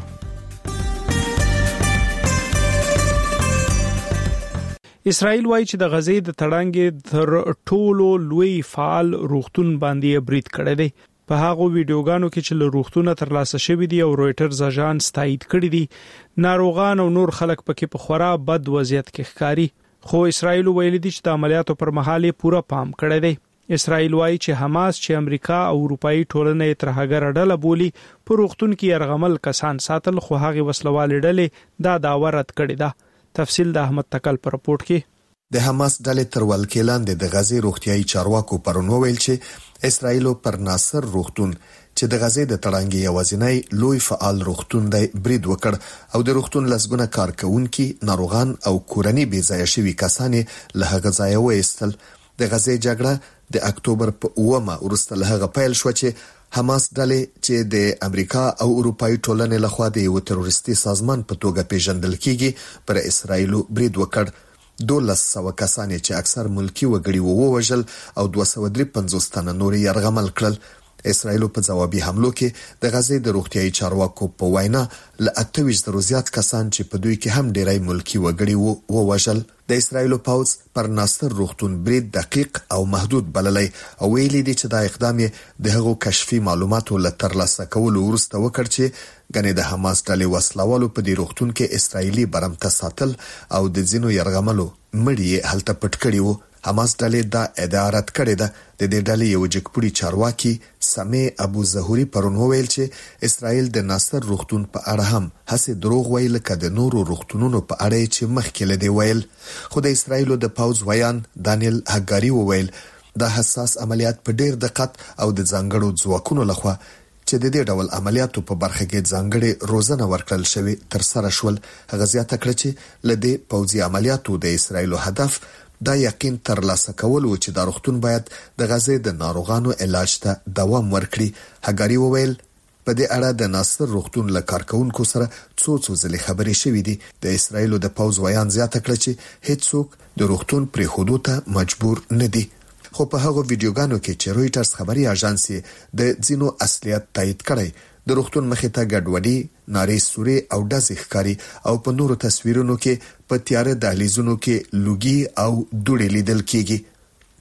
اسرائیل وایي چې د غزې د تړانګې تر ټولو لوی فعال روغتون باندې برید کړی دی. په هغه ویډیوګانو کې چې له روغتونه ترلاسه شوی دی او رويټرز اژانس تایید کړی دی، ناروغان او نور خلک پکې په خورا بد وضعیت کې ښکاری. خو اسرائیل ویلي دی چې د عملیاتو پر مهال پوره پام کړی دی. اسرائیل وایي چې حماس چې امریکا او اروپאי ټولنې ترهګر ډله بولی په روغتون کې يرغمل کسان ساتل، خو هغه وسلوال ډلې دا داوا رد کړی ده. تفصیل د احمد تکل پر رپورت کې. د حماس ډلې تر ولکې لاندې د غزې روغتيایي چارواکو پرونو ویل چې اسرائیل پر ناصر روغتون چې د غزې د تړانګې یوازینی لوی فعال روغتون دی برید وکړ او د روغتون لسګونه کارکونکو، ناروغان او کورنۍ بې ځای شوي کسان له هغه ځای وایستل. د غزې جګړه د اکتوبر په اومه ورسته له هغه پیل شو چې حماس ډلې چې د امریکا او اروپאי ټولنې لخوا د یو تروریستي سازمان په توګه پیژندل کیږي پر اسرائیل برید وکړ. دولس سو کسان چې اکثر ملکی وګړي وو وژل او دوه سوه درې پنځوس تنه نور يرغمل کړل. اسرائیل په ځوابي حملو کې د غزې د روغتيایي چارواکو په وینا ل اته ویشت زیات کسان چې په دوی کې هم ډیری ملکی وګړي وو وژل. د اسرائیل پوځ پر ناصر روغتون برید دقیق او محدود بللی او ویلي دي چې دا اقدام د هغو کشفي معلوماتو له ترلاسه کولو وروسته وکړ چې غنې د حماس ډلې وسلوالو په دې روغتون کې اسرائیلي برمته ساتل او د ځینو يرغملو مړی هلته پټ کړي وو. حماس ډلې دا ادعا رد کړې ده. د دې ډلې یو جګپوړي چارواکي سمې ابو زهوري پرون ویل چې اسرائیل د ناصر روغتون په اړه هم هڅه دروغ ویل کده نورو روغتونونو په اړه چې مخکې لدی ویل. خو د اسرائیل د پاوز ویان دانیل هګاری ویل دا حساس عملیات په ډیر دقت او د ځانګړو ځواکونو لخوا چې د دې ډول عملیاتو په برخه کې ځانګړي روزنه ورکړل شوی تر سره شول. هغه زیاته کړ چې لدې پوځي عملیاتو د اسرائیل هدف دا یقین ترلاسه کول و چې د روغتون باید د غزې د ناروغانو علاج ته دوام ورکړي. هګاری وویل په دې اړه د ناصر روغتون له کارکونکو سره څو څو ځلې خبرې شوې دي. د اسرائیل د پوځ ویان زیاته کړ چې هیڅوک د روغتون پرې خودو ته مجبور نه دي. خو په هغه ویډیوګانو کې چې رويټرز خبري اژانس د ځینو اصليت تایید کړي د روغتون مخې ته ګډوډي، نارې سوري او ډزې ښکاری او په نورو تصویرونو کې په تیاره دهلیزونو کې لوګي او دوړې لیدل کیږي.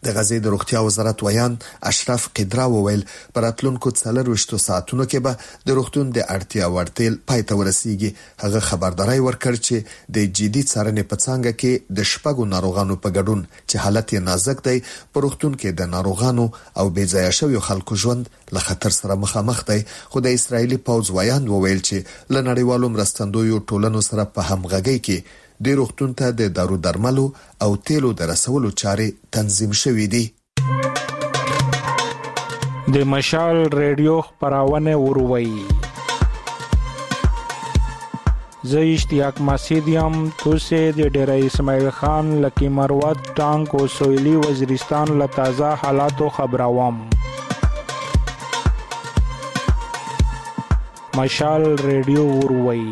د غزې د روغتیا وزارت ویان اشرف قدرا وویل پر اتلونکو څلرويشتو ساعتونو کې به د روغتون د اړتیا وړتل پای ته ورسیږي. هغه خبرداري ورکړ چې د جدي څارنې په څنګه کې د شپږو ناروغانو په ګډون چې حالت یې نازک دی په روغتون کې د ناروغانو او بې ځای شویو خلکو ژوند له خطر سره مخامخ دی. خو د اسرایلی پوځ ویان وویل چې له نړیوالو مرستندویو ټولنو سره په همغږۍ کې د روغتون ته د دارو درملو او تیلو د رسولو چارې تنظیم شوې دي. د مشال ریډیو خبرونه وروي. زه اشتیاق مسیدیم توسه د ډیره اسماعیل خان لکی مروت ټانک او سویلی وزیرستان له تازه حالاتو خبروم. مشال ریډیو وروي.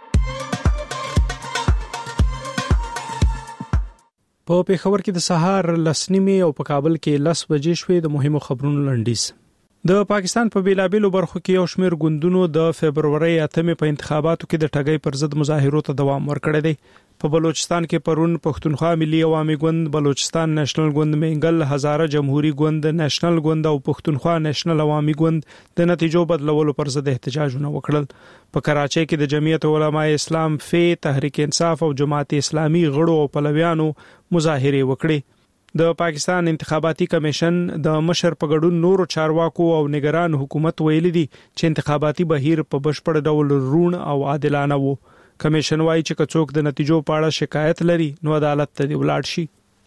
په پیښور کې د سهار لسنیمه او په کابل کې لس بجې شوې. د مهمو خبرونو لنډیز. د پاکستان په بیلابېلو برخو کې یو شمېر ګوندونو د فبرवरी اتمې په انتخاباتو کې د ټګۍ پر ضد مظاهرو ته دوام ورکړی دی. په بلوچستان کې پرون پښتونخوا ملي عوامي ګوند، بلوچستان نېشنل ګوند، منګل هزاره جمهوریت ګوند، نېشنل ګوند او پښتونخوا نېشنل عوامي ګوند د نتیجو بدلولو پر ضد احتجاجونه وکړل. په کراچۍ کې د جمعیت علماء اسلام فی، تحریک انصاف او جماعت اسلامي غړو او پلویانو مظاهره وکړي. د پاکستان انتخاباتي کمیشن د مشر په ګډون نورو چارواکو او نگران حکومت ویلي دي چې انتخاباتي بهیر په بشپړ ډول روڼ او عادلانه وو. کمیشن وايي چې کڅوک د نتیجو په اړه شکایت لري نو عدالت ته دی ولاړ شي.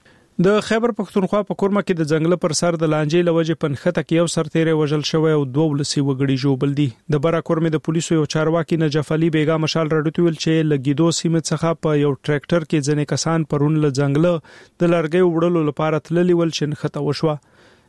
د خیبر پختونخوا په کورمه کې د ځنګل پر سر د لانجې لوجې پنخته کې یو سرتیری وژل شوی او دوه ولسی وګړي جوړ دي. د برا کورمه د پولیسو یو چارواکي نجف علي بیگا مشال راډیو ویل چې لګیدو سیمه څخه په یو ټریکټر کې ځنې کسان پرون له ځنګل د لارګي وړلو لپاره تللی ول چې نخته وشوه.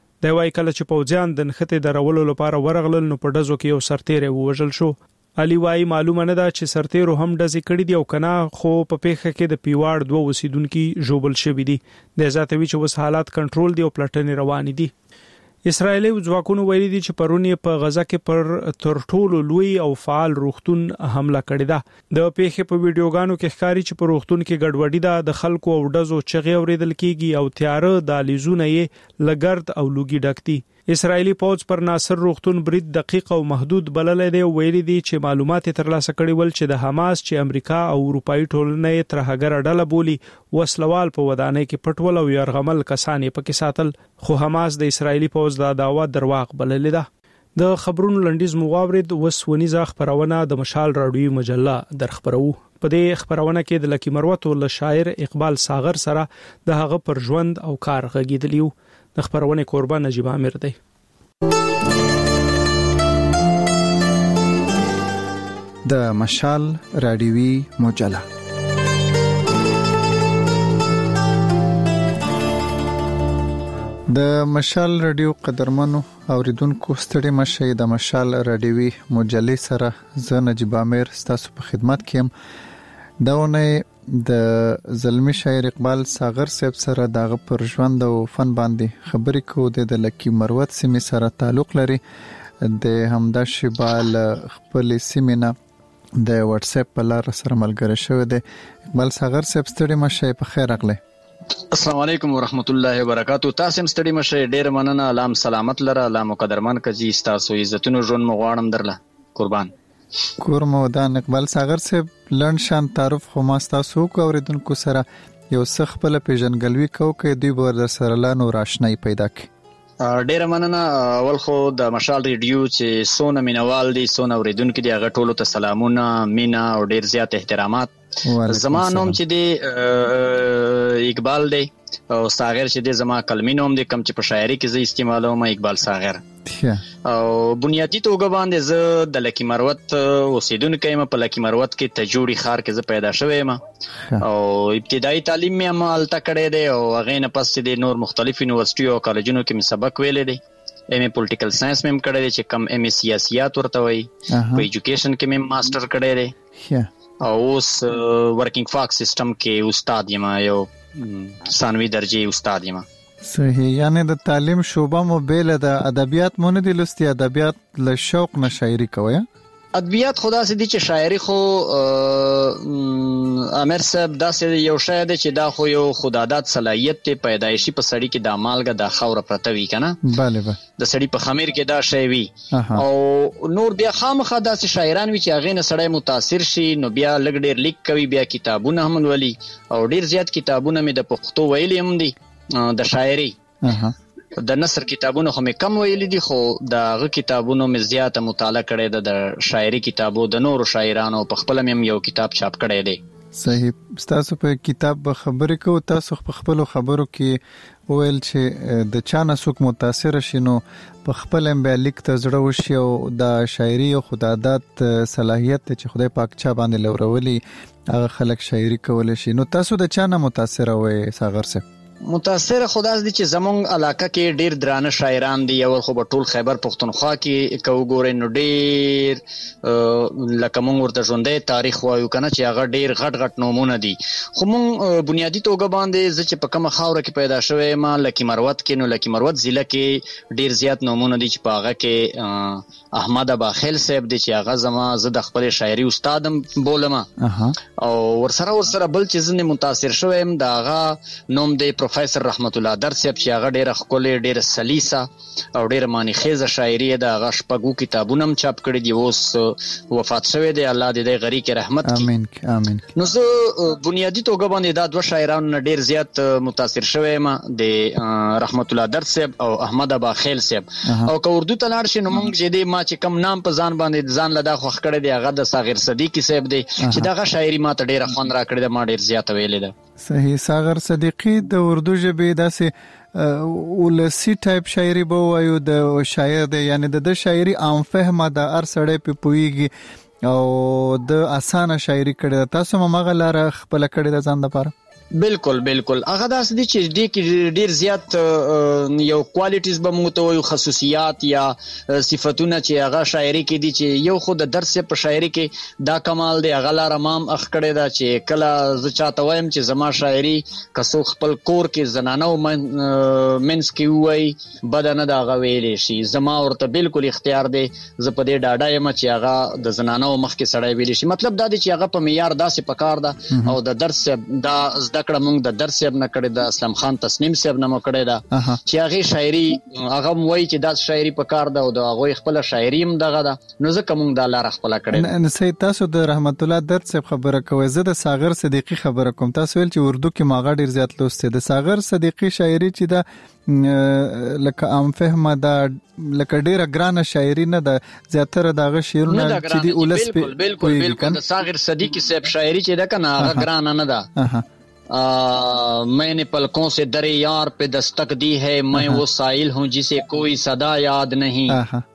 د وای کله چې پوځیان د نخته درولو لپاره ورغلل نو په دزو کې یو سرتیری وژل شو. علي وايي معلومه نه ده چې سرتیرو هم دزې کړی دی او کنا خو په پیښه کې د پیواړ دوه وسیدونکو جوبل شوی دي. د ذاتوي چې وس حالات کنټرول دي او پلټنې روان دي. اسرایلی ځواکونو ویلي دي چې پرونی په غزا کې پر ترټولو لوی او فعال روغتون حمله کړې ده. د پیښې په ویډیوګانو کې ښکاري چې په روغتون کې ګډوډي ده، د خلکو او دزو چغې اوریدل کیږي او تیاره د لیزونه یې لګرد او لوګي ډکتي. اسرایلی پوځ پر ناصر روغتون برید دقیق او محدود بللې دی. ویلي دي چې معلومات ترلاسه کړي ول چې د حماس چې امریکا او اروپאי ټولنې تر هغه ډله بولی وسلوال په ودانۍ کې پټول او يرغمل کسان یې پکې ساتل، خو حماس د اسرایلی پوځ دا داوا درواغ بللې ده. د خبرونو لنډیز مغاورید وسونیزه خبرونه د مشال راډیو مجله در خبرو. په دې خبرونه کې د لکی مروت او شاعر اقبال ساغر سره د هغه پر ژوند او کار غږیدلیو. د خبرونه قربان نجیب عامر دی. د مشال راډیوي مجله. د مشال رادیو قدرمنو اوریدونکو ستړي مشه د مشال رادیوي مجلې سره زه نجیب عامر ستاسو په خدمت کې یم. داونه د زلمی شاعر اقبال ساغر صاحب سره دغه پر ژوند او فن باندې خبرې کوو. د لکی مروت سیمې سره تعلق لري. د همدا شبال خپل سیمینه د واتس اپ په لار سره ملګری شوی دی. اقبال ساغر صاحب ستړي مشه په خیر راغلی. السلام علیکم ورحمت الله وبرکاتہ. تاسو هم ستړي مشه ډیر مننه. الله سلامت لره. الله مقدرمن کزي تاسو عزتونو ژوند مغواړم درله قربان. کورمو د اقبال ساغر صاحب لړن شان تعارف خو ما تاسو کو اوریدونکو سره یو څه خپل پیژنګلوي کو کې دوی بر در سره لانو راشنای پیدا کی. ډیر مننه. اول خو د مشال ریډیو چې سونه مینوال دي سونه اوریدونکو دي هغه ټولو ته سلامونه مینا او ډیر زیات احترامات. زمانوم چې دی اقبال دی او ساغر چې دی زما کلمي نوم دی کوم چې په شاعري کې زه استعمالوم اقبال ساغر. او بنیادی توګه باندې زه د لکی مروت اوسیدونکو یم. په لکی مروت کې تجوړي خار کې زه پیدا شوی یم او ابتدایي تعلیم مې هم هلته کړی دی او هغې نه پس چې دی نور مختلف یونیورسټیو او کالجونو کې مې سبق ویلی دی. ایم ای پولیټیکل ساينس مې هم کړی دی چې کم ایم ای سیاسيات ورته وایي. په ایجوکیشن کې مې ماسټر کړی دی او اوس ورکینګ فاکس سیستم کې استاد یم، یو ثانوي درجه استاد یم. صحیح. یعنی د تعلیم شوبه مو بیل د ادبیات مونږ د لستي ادبیات له شوق نه شاعري کوي. ادبیات خدا سي دي چې شاعري خو امیر صاحب داسې یو شی دی چې دا خو یو خدادات صلاحیت ته پیدایشي په سړی کې د مالګه د خوره پرته وی کنه bale bale د سړی په خمیر کې دا شی وی او نور بیا خامخا داسې شاعران وی چې هغه نه سړی متاثر شي نو بیا لګ ډیر لیک کوي بیا کتابونه هم ولي او ډیر زیات کتابونه مې د پښتو ویلي هم دي د شاعري د نثر کتابونه خو مې کم ویلي دي خو دغه کتابونو مې زیاته مطالعه کړې ده د شاعري کتابو د نورو شاعرانو په خپل مې یو کتاب چاپ کړی دی. صحیح. تاسو په کتاب خبرې کوو تاسو په خپل خبرو کې ویل چې د چا نه څوک متاثر شي نو په خپل هم به لیک ته زړه وشي او د شاعري او خدادات صلاحیت چې خدای پاک چا باندې لورولي هغه خلک شاعري کولای شي. نو تاسو د چا نه متاثر وې ساغر صاحب؟ متاثر خدا دې چې زمونږ علاقه کې ډیر درانه شاعران دي او خو په ټول خیبر پښتونخوا کې کو ګورې نو ډیر لکه مونږ ورته ژوندې تاریخ وایو کنه چې هغه ډیر غټ غټ نومونه دي خو مونږ بنیادی توګه باندې ز چې په کومه خاوره کې پیدا شوې ما لکی مروت کې نو لکی مروت ضلع کې ډیر زیات نومونه دي چې په هغه کې احمد ابا خیل صاحب دي چې هغه زما زه د خپل شاعري استادم بولم او ورسره ورسره بل چې زنه متاثر شوم دا هغه نوم دی پروفیسور رحمت الله در صاحب چې هغه ډیره ښکلې ډیره سلیسه او ډیره معنی خیزه شاعري ده هغه شپږو کتابونه هم چاپ کړي دي اوس وفات شوی دی الله دې دې غری کې رحمت کړي امين امين. نو زه بنیادی توګه باندې دا دوه شاعرانو ډیر زیات متاثر شوم د رحمت الله در صاحب او احمد ابا خیل صاحب او که اردو ته لاړ شي نو موږ چې دې ما چې کم نام په ځان باندې ځان لدا خوښ کړی دی هغه د صاغر صدیقی صاحب دی چې دغه شاعري ما ته ډیره خوند را کړی ده ما ډیر زیات ویلې ده. صحیح. صاغر صدیقی د اردو ژبې داسې ولسی ټایپ شاعري به وایو د شاعر دی یعنی د شاعري عام فهمه د ار سړی په پویږي او د اسانه شاعري کړي تاسو مغه لار خپل کړي د ځان لپاره؟ بالکل بالکل هغه داس دي چې دې کې ډیر زیات یو کوالټیز به موږ ته وایو خصوصیات یا صفاتونه چې هغه شاعري کې دي چې یو خو د درس په شاعري کې دا کمال دی هغه لار امام اخ کړی دا چې کله ز چاته وایم چې زما شاعري کسو خپل کور کې زنانو منس کې وای بدنه دا غویلې شي زما ورته بالکل اختیار دی ز په دې ډاډه یم چې هغه د زنانو مخ کې سړی ویل شي مطلب دا دی چې هغه په معیار داسې پکار ده او د درس دا دکړه موږ د درس یې نه کړی د اسلام خان تسنیم صاحب نه مو کړی دا چې هغه شاعري هغه وایي چې دا شاعري په کار ده او د هغه خپل شاعري هم دغه ده نو ځکه موږ د لار خپل کړی نه سید تاسو د رحمت الله در صاحب خبره کوي زه د صاغر صدیقی خبره کوم تاسو ول چې اردو کې ماغه ډیر زیات لوسته د صاغر صدیقی شاعري چې دا لکه عام فهمه دا لکه ډیره ګرانه شاعري نه ده زیاتره دغه شعرونه چې دی ولس بالکل بالکل بالکل د صاغر صدیقی صاحب شاعري چې ده کنه هغه ګرانه نه ده मैंने पलकों से दरे यार पे दस्तक दी है मैं वो साहिल हूँ जिसे कोई सदा याद नहीं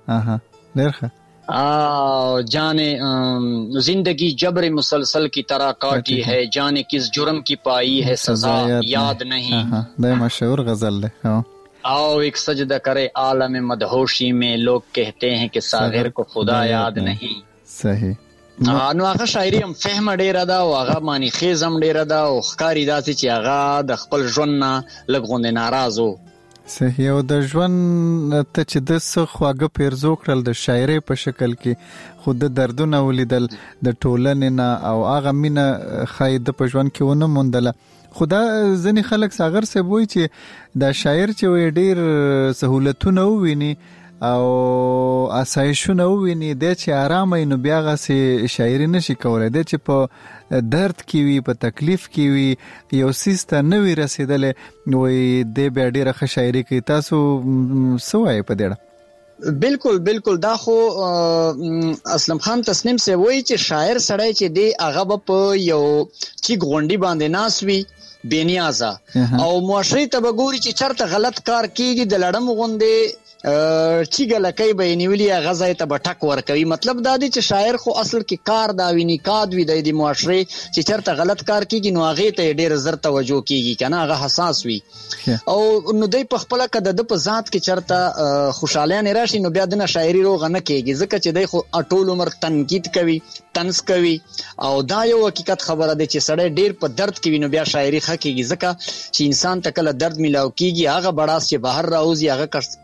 जाने जिंदगी जबर मुसलसल की तरह काटी है जाने किस जुर्म की पाई है सजा याद नहीं मशहूर गजल है आओ एक सजदा करे आलम मदहोशी में लोग कहते हैं कि सागिर को खुदा याद नहीं. सही. نو هغه شاعري هم فهم ډیره ده او هغه معنی خیز هم ډیره ده او ښکاری داسې چې هغه د خپل ژوند نه لږ غوندې ناراض و. صحیح. او د ژوند ته چې د څه خواږه پیرزو کړل د شاعري په شکل کې خود د دردونه ولیدل د ټولنې نه او هغه مینه خاید په ژوند کې ونه موندله خدا ځنی خلک صاغر صاحب وایي چې دا شاعر چې ډیر سہولتونه وویني او اسایشونه ویني د چې آرام نو بیا غسي شاعري نشي کولای د چې په درد کې وي په تکلیف کې وي یو سیسته نوې رسیدلې وي د بیا ډیره ښه شاعري کوي تاسو سوای په دې بالکل بالکل دا خو اسلم خان تسنیم سے وایي چې شاعر سړی چې دی هغه په یو چې غونډي باندې ناسوي بینیازه او معاشري تبګوري چې چرته غلط کار کیږي د لړم غوندې چې ګلکې به نیولې غزای ته بټک ور کوي مطلب دا دی چې شاعر خو اصل کې کار دا ویني کاد وی د معاشري چې چرته غلط کار کیږي نو هغه ته ډیر زر توجه کیږي کنه هغه حساس وي او نو دای په خپل کده د په ذات کې چرته خوشاله نه راشي نو بیا د شاعري روغ نه کیږي ځکه چې دای خو اټول عمر تنقید کوي طنز کوي او دا یو حقیقت خبره ده چې سړی ډیر په درد کې نو بیا شاعري خکېږي ځکه چې انسان ته کله درد ملاو کیږي هغه بڑاس چې بهر راوځي هغه پته شو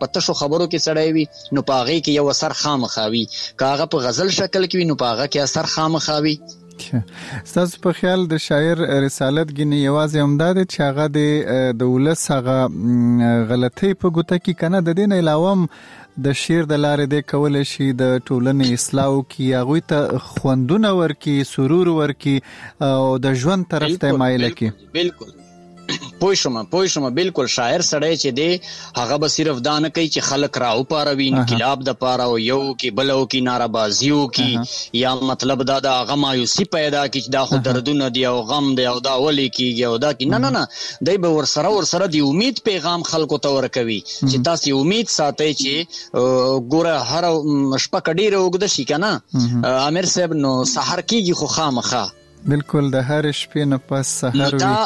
خبرو کې سړی وي نو په هغې کې یو اثر خامخاوي، که هغه په غزل شکل کې وي نو په هغه کې اثر خامخاوي. ستاسو په خیال د شاعر رسالت ګینه یوازې همدا ده چې هغه د د ولس هغه غلطۍ په ګوته کې کنه، د دې نه علاوه د شعر د لارې د کول شي د ټولنې اصلاح کی، هغه ته خوندونه ورکی، سرور ورکی او د ژوند طرف ته مایل کی. بالکل پوه شوم پوه شوم بالکل. شاعر سړی چې دی هغه به صرف دا نه کوي چې خلک راو پاروي انقلاب د پاره او یو کې بلو کې ناربازیو کې، یا مطلب دا د هغه مایوسی پیدا کی چې دا خو دردونه دی او غم دی او دا ولي کیږي او دا کی نه نه نه دی به ورسره ورسره دی امید پیغام خلکو ته ورکوي چې تاسو امید ساتئ چې ګوره هر شپه کډیره وګد شي کنه امیر صاحب نو سحر کیږي خو خامخه. بالکل د هر شپې نه پس سحر وي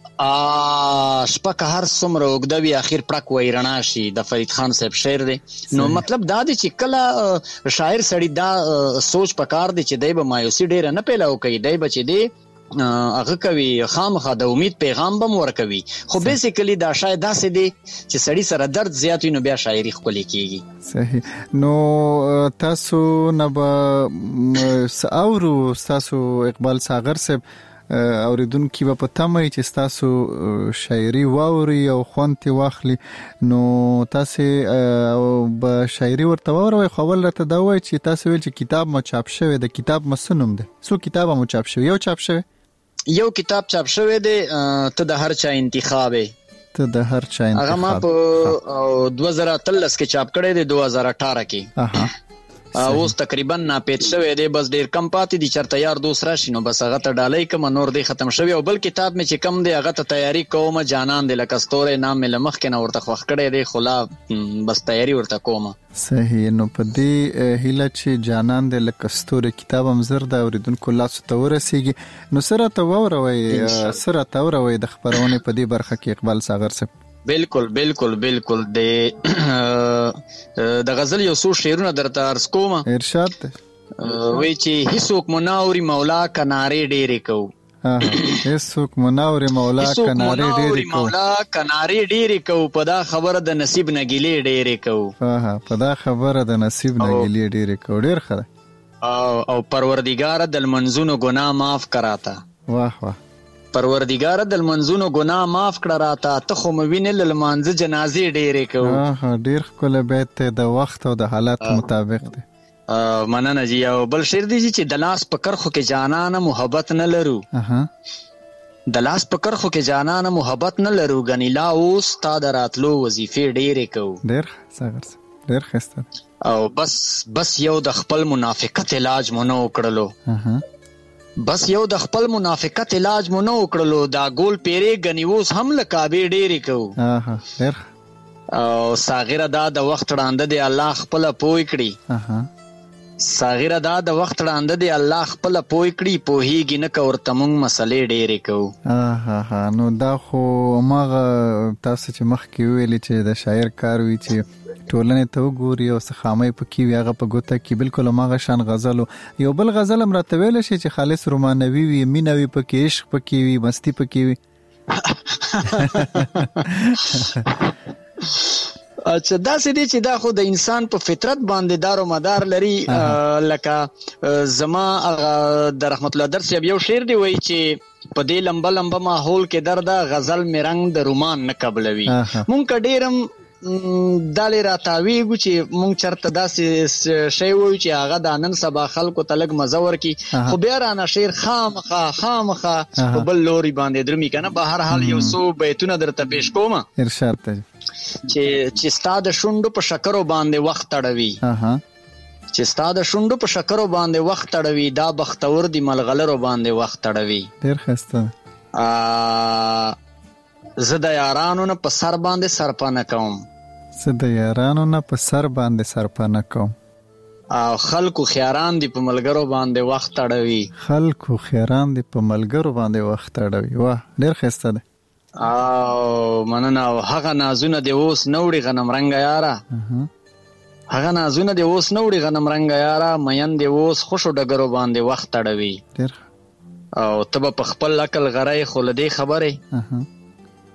ا شپه که هر څومره اوږده وي اخر پړک وای رڼا شي، د فرید خان صاحب شعر دی. نو مطلب دا دی چې کله شاعر سړی دا سوچ پکار دی چې دی به مایوسی ډیره نه پیلاو کوي، دی به چې دی هغه کوي خامخا د امید پیغام بم ورکوي. خو بیسیکلی دا شاید داسې دی چې سړی سره درد زیات وي نو بیا شاعري ښکلې کیږي. صحیح. نو تاسو نه به اورو تاسو اقبال ساغر صاحب اوریدونکو په تمه چې تاسو شاعري واوري او خوند واخلي، نو تاسو به شاعري ورته واورئ. خو ول راته دا وایي چې تاسو ویل چې کتاب مو چاپ شوی، د کتاب مسنوم دی څو کتاب مو چاپ شوی؟ یو چاپ شوی یو کتاب چاپ شوی دی ته د هر چا انتخاب ته د هر چا انتخاب. هغه ما په دوه زره اتلس کې چاپ کړی دی، دوه زره اټھارہ کې. اها اوس تقریبا ناپید شوی دی، بس ډیر کم پاتې دي چرته یار دوست راشي نو بس هغه ته ډالۍ کوم نور دی ختم شوی. او بل کتاب مې چې کم دی هغه ته تیاری کوم، جانان دی لکه ستوره نام مې لمخ کې نه ورته خوښ کړی دی، خلا بس تیاری ورته کوم. صحیح. نو په دې هیله چې جانان دی لکه ستوره کتاب هم زر د اوریدونکو لاس ته ورسیږي. نو سره ته وروي سره ته وروي د خبرونه په دې برخه کې اقبال ساغر صاحب. بالکل بالکل بالکل د د غزل یو څو شعرونه درته عرض کوم. ارشاد ته وی چې هیڅوک مناوري مولا کنارې ډېرې کو. ها هیڅوک مناوري مولا کنارې ډېرې کو. مولا کنارې ډېرې کو، په دا خبره د نصیب نه ګیلې ډېرې کو. ها ها په دا خبره د نصیب نه ګیلې ډېرې کو. ډېر ښه. او او پروردگار د منزونو ګناه معاف کراتا. واه واه. پروردگار د منزونو ګناه معاف کړه راته، ته خو موینه لمانځه جنازې ډېرې کو. ها ډېر ښکلی بیت د وخت او د حالات مطابق دی. مننه جی. او بل شعر دی چې د لاس په کرخو کې جانانه محبت نه لرو. اها د لاس په کرخو کې جانانه محبت نه لرو، غنی لا اوس تا د راتلو وظیفې ډېرې کو. ډېر څنګه ډېر ښه. او بس بس یو د خپل منافقت علاج مو نه وکړلو. اها بس یو د خپل منافقت علاج مو نه وکړلو، دا ګول پیری غنی اوس هم لکابې ډېرې کو. اها ډېر. او صاغره دا د وخت وړاندې دی الله خپل پوي کړی. اها صاغره دا د وخت وړاندې دی الله خپل پوي کړی، پوهیږي نه کور تمون مسلې ډېرې کو. اها ها نو دا خو ماغه تاسو چې مخ کې ویل چې د شاعر کار وی چې ټولنه ته وګوري او سخامه پکې وي هغه په ګوته کې بالکل ماغه شان غزل. یو بل غزل هم راته ویل شي چې خالص رومانوي وي، مینوي پکې، عشق پکې وي، مستی پکې وي. اچھا دا سې دي چې دا خو د انسان په فطرت باندې دارو مدار لري. لکه زما د رحمت الله در صاحب یو شعر دی وایي چې په دې لمبه لمبه ماحول کې دردا غزل میرنګ د رومان نه قبلوي. مونږ ډیرم دالې راتاویږو چې مونږ چرته داسې شی وایو چې هغه د نن سبا خلکو ته لږ مزه ورکړي، خو بیا رانه شعر خامخا خامخا په بل لوري باندې درومي که نه. به هر حال یو څو بیتونه درته پیش کوم. ارشاد ته. چې چې ستا د شونډو په شکرو باندې وخت تړوي، چې ستا د شونډو په شکرو باندې وخت تړوي، دا بختور دی ملغلرو باندې وخت تړوي. ډېر ښایسته. زه د یارانو نه په سر باندې سرپنه کوم، زه د یارانو نه په سر باندې سرپنه کوم. او خلکو خیاران دی په ملګرو باندې وخت تړوي، خلکو خیاران دی په ملګرو باندې وخت تړوي. واه ډېر ښایسته دی. او مننه. او هغه نازونه دی اوس نوړي غنم رنګه یاره، هغه نازونه دی اوس نوړي غنم رنګه یاره، مین دی اوس خوشو ډګرو باندې وخت تړوي. ډېر. او ته به په خپل عقل غری خو له دې خبرې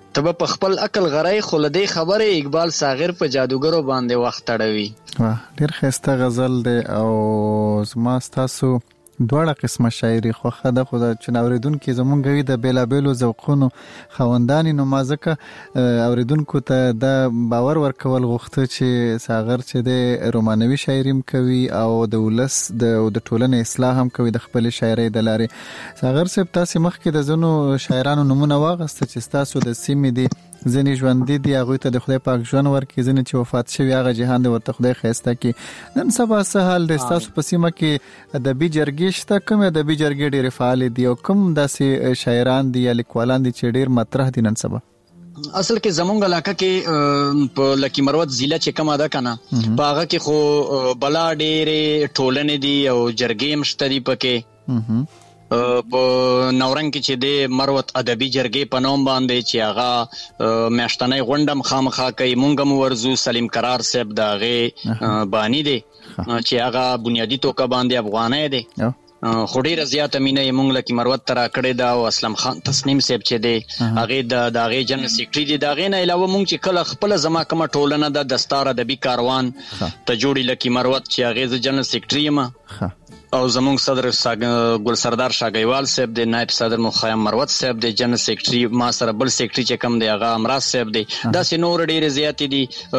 ته په خپل عقل غړای خو لدې خبره اقبال صاغر په جادوګرو باندې وخت تړوي. واه ډیر ښایسته غزل دی او زما ستاسو دواړه قسمه شاعري خوخه ده خو چې اوریدونکو زمونږ وی د بیلابېلو ذوقونو خوندان نو ما ځکه اوریدونکو ته د باور ورکول غوښته چې صاغر چې د رومانوي شاعري هم کوي او د ولس د ټولنې اصلاح هم کوي د خپل شاعري د لارې. صاغر صاحب تاسو مخکې د زونو شاعرانو نمونه واغسته چې تاسو د سیمې دی ځنې ژوند دي هغه ته د خدای پاک ژوند ورکړي ځنې چې وفات شوی هغه جهان دی ورته خدای خیسته کی. نن سبا سهال د تاسو په سیمه کې د بي جرګې شته کوم د بي جرګې ډېر فعال دي او کوم داسې شاعران دي یا لیکوالان دي چې ډېر مطرح دي نن سبا؟ اصل کې زمونږ علاقه کې په لکی مروت ضلع چې کومه ده کنه په هغه کې خو بلا ډېرې ټولنې دي او جرګې مشته دي پکې. په نورنګ کې چې د مروت ادبي جرګې په نوم باندې چې هغه میاشتنۍ غونډه مخامخا کوي مونږ مو ورزو سلیم قرار صاحب د هغه بانی دی چې هغه بنیادی توګه باندې افغانای دی خو ډیره زیاته مینه یې مونږ لکه مروت ته راکړې ده او اسلم خان تسنیم صاحب چې دی هغې د هغې جنرال سیکرټري دی د هغې نه علاوه مونږ چې کله خپله زما کومه ټولنه ده دستار ادبي کاروان ته جوړي لکه مروت چې هغې زه جنرال سیکرټري یم او زمونږ صدر ګل سردار شاګیوال صاحب دی نائب صدر مخیم مروت صاحب دی جنرال سیکرټري ما سره بل سیکرټري چې کوم دی هغه امراض صاحب دی داسې نور ډېرې زیاتې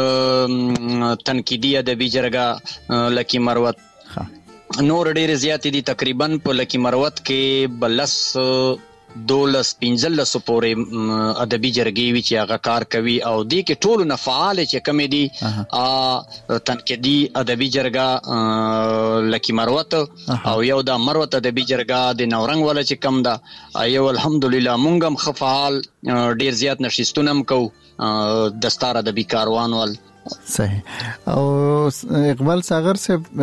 دي تنقیدي ادبي جرګه لکه مروت نور ډېرې زیاتې دي تقریبا په لکه مروت کې بلس دولس پنځلس پورې ادبي جرګې وي چې هغه کار کوي او دې کې ټولو نه فعال چې کومې دي تنقیدي ادبي جرګه لکه مروت او یو د مروت ادبي جرګه د نورنګ ولا چې کم ده یو الحمدلله مونږ هم ښه فعال ډېر زیات نشستونه هم کوو دستار ادبي کاروان ول. صحیح. او اقبال صاغر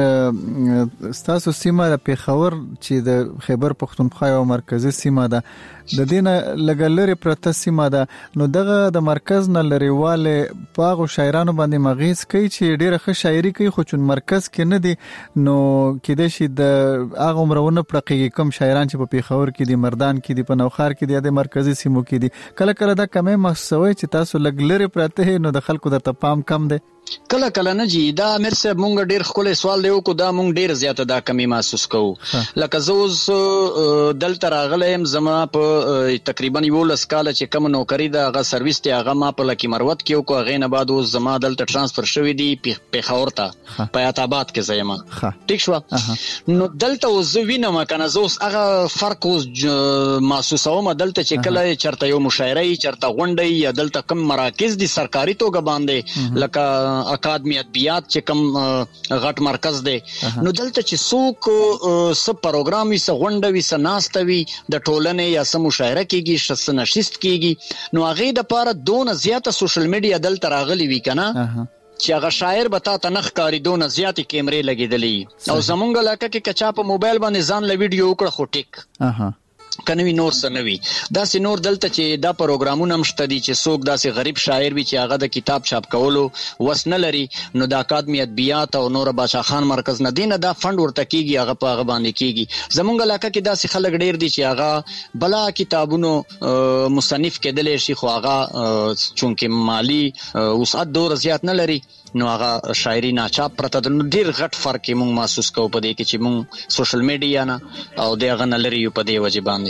صاحب ستاسو سیمه د پیښور چې د خیبر پښتونخوا یو مرکزی سیمه ده د دینه لګلری پرته سیمه ده نو دغه د مرکز نه لريواله پاغو شاعرانو باندې مغیز کوي چې ډیره ښه شاعري کوي خو چون مرکز کې نه دي نو کېدې شي د هغه عمرونه پرقېږي کم شاعران چې په پیښور کې دي مردان کې دي په نوخار کې دي د مرکزی سیمو کې دي کله کله دا کمې محسوسوي چې تاسو لګلری پرته نو د خلکو درته پام کم دی کله کله نه جی دا امیر صاحب مونږ ډیر خپل سوال دی کو دا مونږ ډیر زیاته دا کمی محسوس کوو لکه زوز دلته راغلم زما په تقریبا یو لس کال چې کوم نوکری دا غا سرویس ته هغه ما په لکی مروت کې کو غې نه بعد اوس زما دلته ترانسفر شوی دی پیښور ته پیات آباد کې زما ټیک شو نو دلته اوس وینم کنه زوس هغه فرق اوس محسوسوم دلته چې کله چرته یو مشاعره چرته غونډه یا دلته کم مراکز دي سرکاري توګه باندې لکه اکادمی ادبیات چې کوم غټ مرکز دی نو دلته چې څوک سب پروګرام وي څه غونډه وي څه ناسته وي د ټولنې یا څه مشاعره کیږي څه نشست کیږي نو هغې دپاره دونه زیاته سوشل میډیا دلته راغلی وي که نه چې هغه شاعر به تا ته نه ښکاري دونه زیاتې کیمرې لګېدلې او زمونږ علاقه کې که چا په موبایل باندې ځان له ویډیو وکړه خو ټیک کنوي نور سنوي داسې نور دلته چې دا پروګرامونه مشته دي چې څوک داسې غریب شاعر وي چې هغه د کتاب چاپ کولو وس نه لري نو د اکادمی ادبیات او نور بادشاه خان مرکز نه دینه دا فند ورته کیږي هغه په هغه باندې کیږي زمونږ علاقه کې داسې خلک ډیر دي چې هغه بلا کتابونو مصنف کېدلی شي خو هغه چونکې مالی وسعت دور زیات نه لري نو هغه شاعري ناچاپ پرته د ډیر غټ فرق موږ محسوس کوو په دې کې چې موږ سوشل میډیا نه او د هغه نه لري په دې وجه باندې.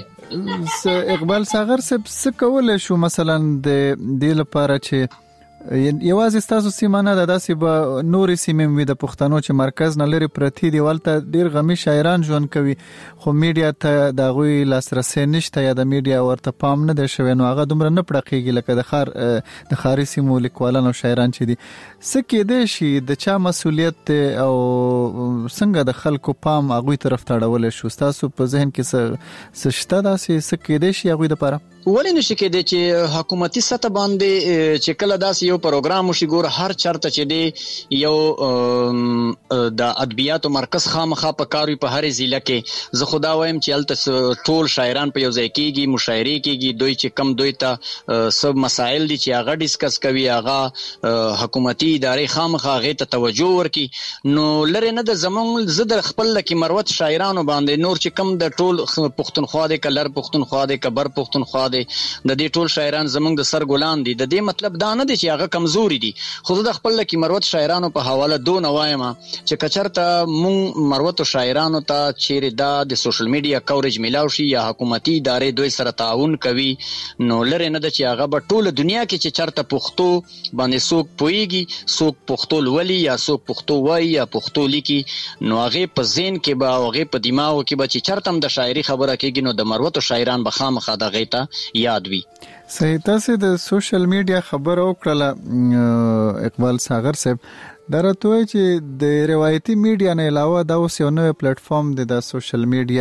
اقبال صاغر صاحب څه کولای شو مثلا د دې لپاره چې یوازې تاسو سیمه نه د داسې به نورې سیمې وي د پښتنو چې مرکز نه لري پرتی دی ولته ډیر غمی شاعران ژوند کوي خو میډیا ته د غوي لاسرسي نشته یا د میډیا ورته پام نه دی شوی نو هغه دومره نه پړقېږي لکه د خار د خاري سیمو لیکوالان او شاعران چې دي څه کېدای شي د چا مسولیت او څنګه د خلکو پام هغوی طرف ته اړولی شو تاسو په ذهن کې څه شته داسې څه کېدای شي هغوی دپاره؟ ولې نشي کېدای چې حکومتي سطح باندې چې کله داسې یو ریډیو پروګرام وشي ګور هر چرته چې دی یو د ادبیاتو مرکز خامخا په کاروي په هر ضلع کې زه خدا وایم چې الته ټول شاعران په یو ځای کېږي مشاعري کېږي دوی چې کم دوی ته سب مسائل دي چې هغه ډیسکس کوي هغه حکومتي ادارې خامخا هغه ته توجه ورکي نو لره نه د زمون زه د خپل لکه مروت شاعرانو باندې نور چې کم د ټول پښتونخوا د کلر پښتونخوا د کبر پښتونخوا د د دې ټول شاعران زمونږ د سر ګلان دي د دې مطلب دا نه دی چې هغه کمزوري دي خو د خپل لکه مروت شاعرانو په حواله دو نوایم چې کچرته مون مروت شاعرانو ته چیرې دا د سوشل میډیا کوریج ملاو شي یا حکومتي ادارې دوی سره تعاون کوي نو لره نه د چې هغه په ټول دنیا کې چې چرته پښتو باندې څوک پويږي څوک پښتو لولي یا څوک پښتو وایي یا پښتو لیکي نو هغه په ذهن کې به هغه په دماغ کې به چې چرته د شاعري خبره کېږي نو د مروت شاعران به خامخا د غیتا یاد وي صحیح تاسو د سوشل میډیا خبر او کړل اقبال ساغر صاحب درته چې د روایتي میډیا نه علاوه دا اوس یو نوې پلیټ فارم دی د سوشل میډیا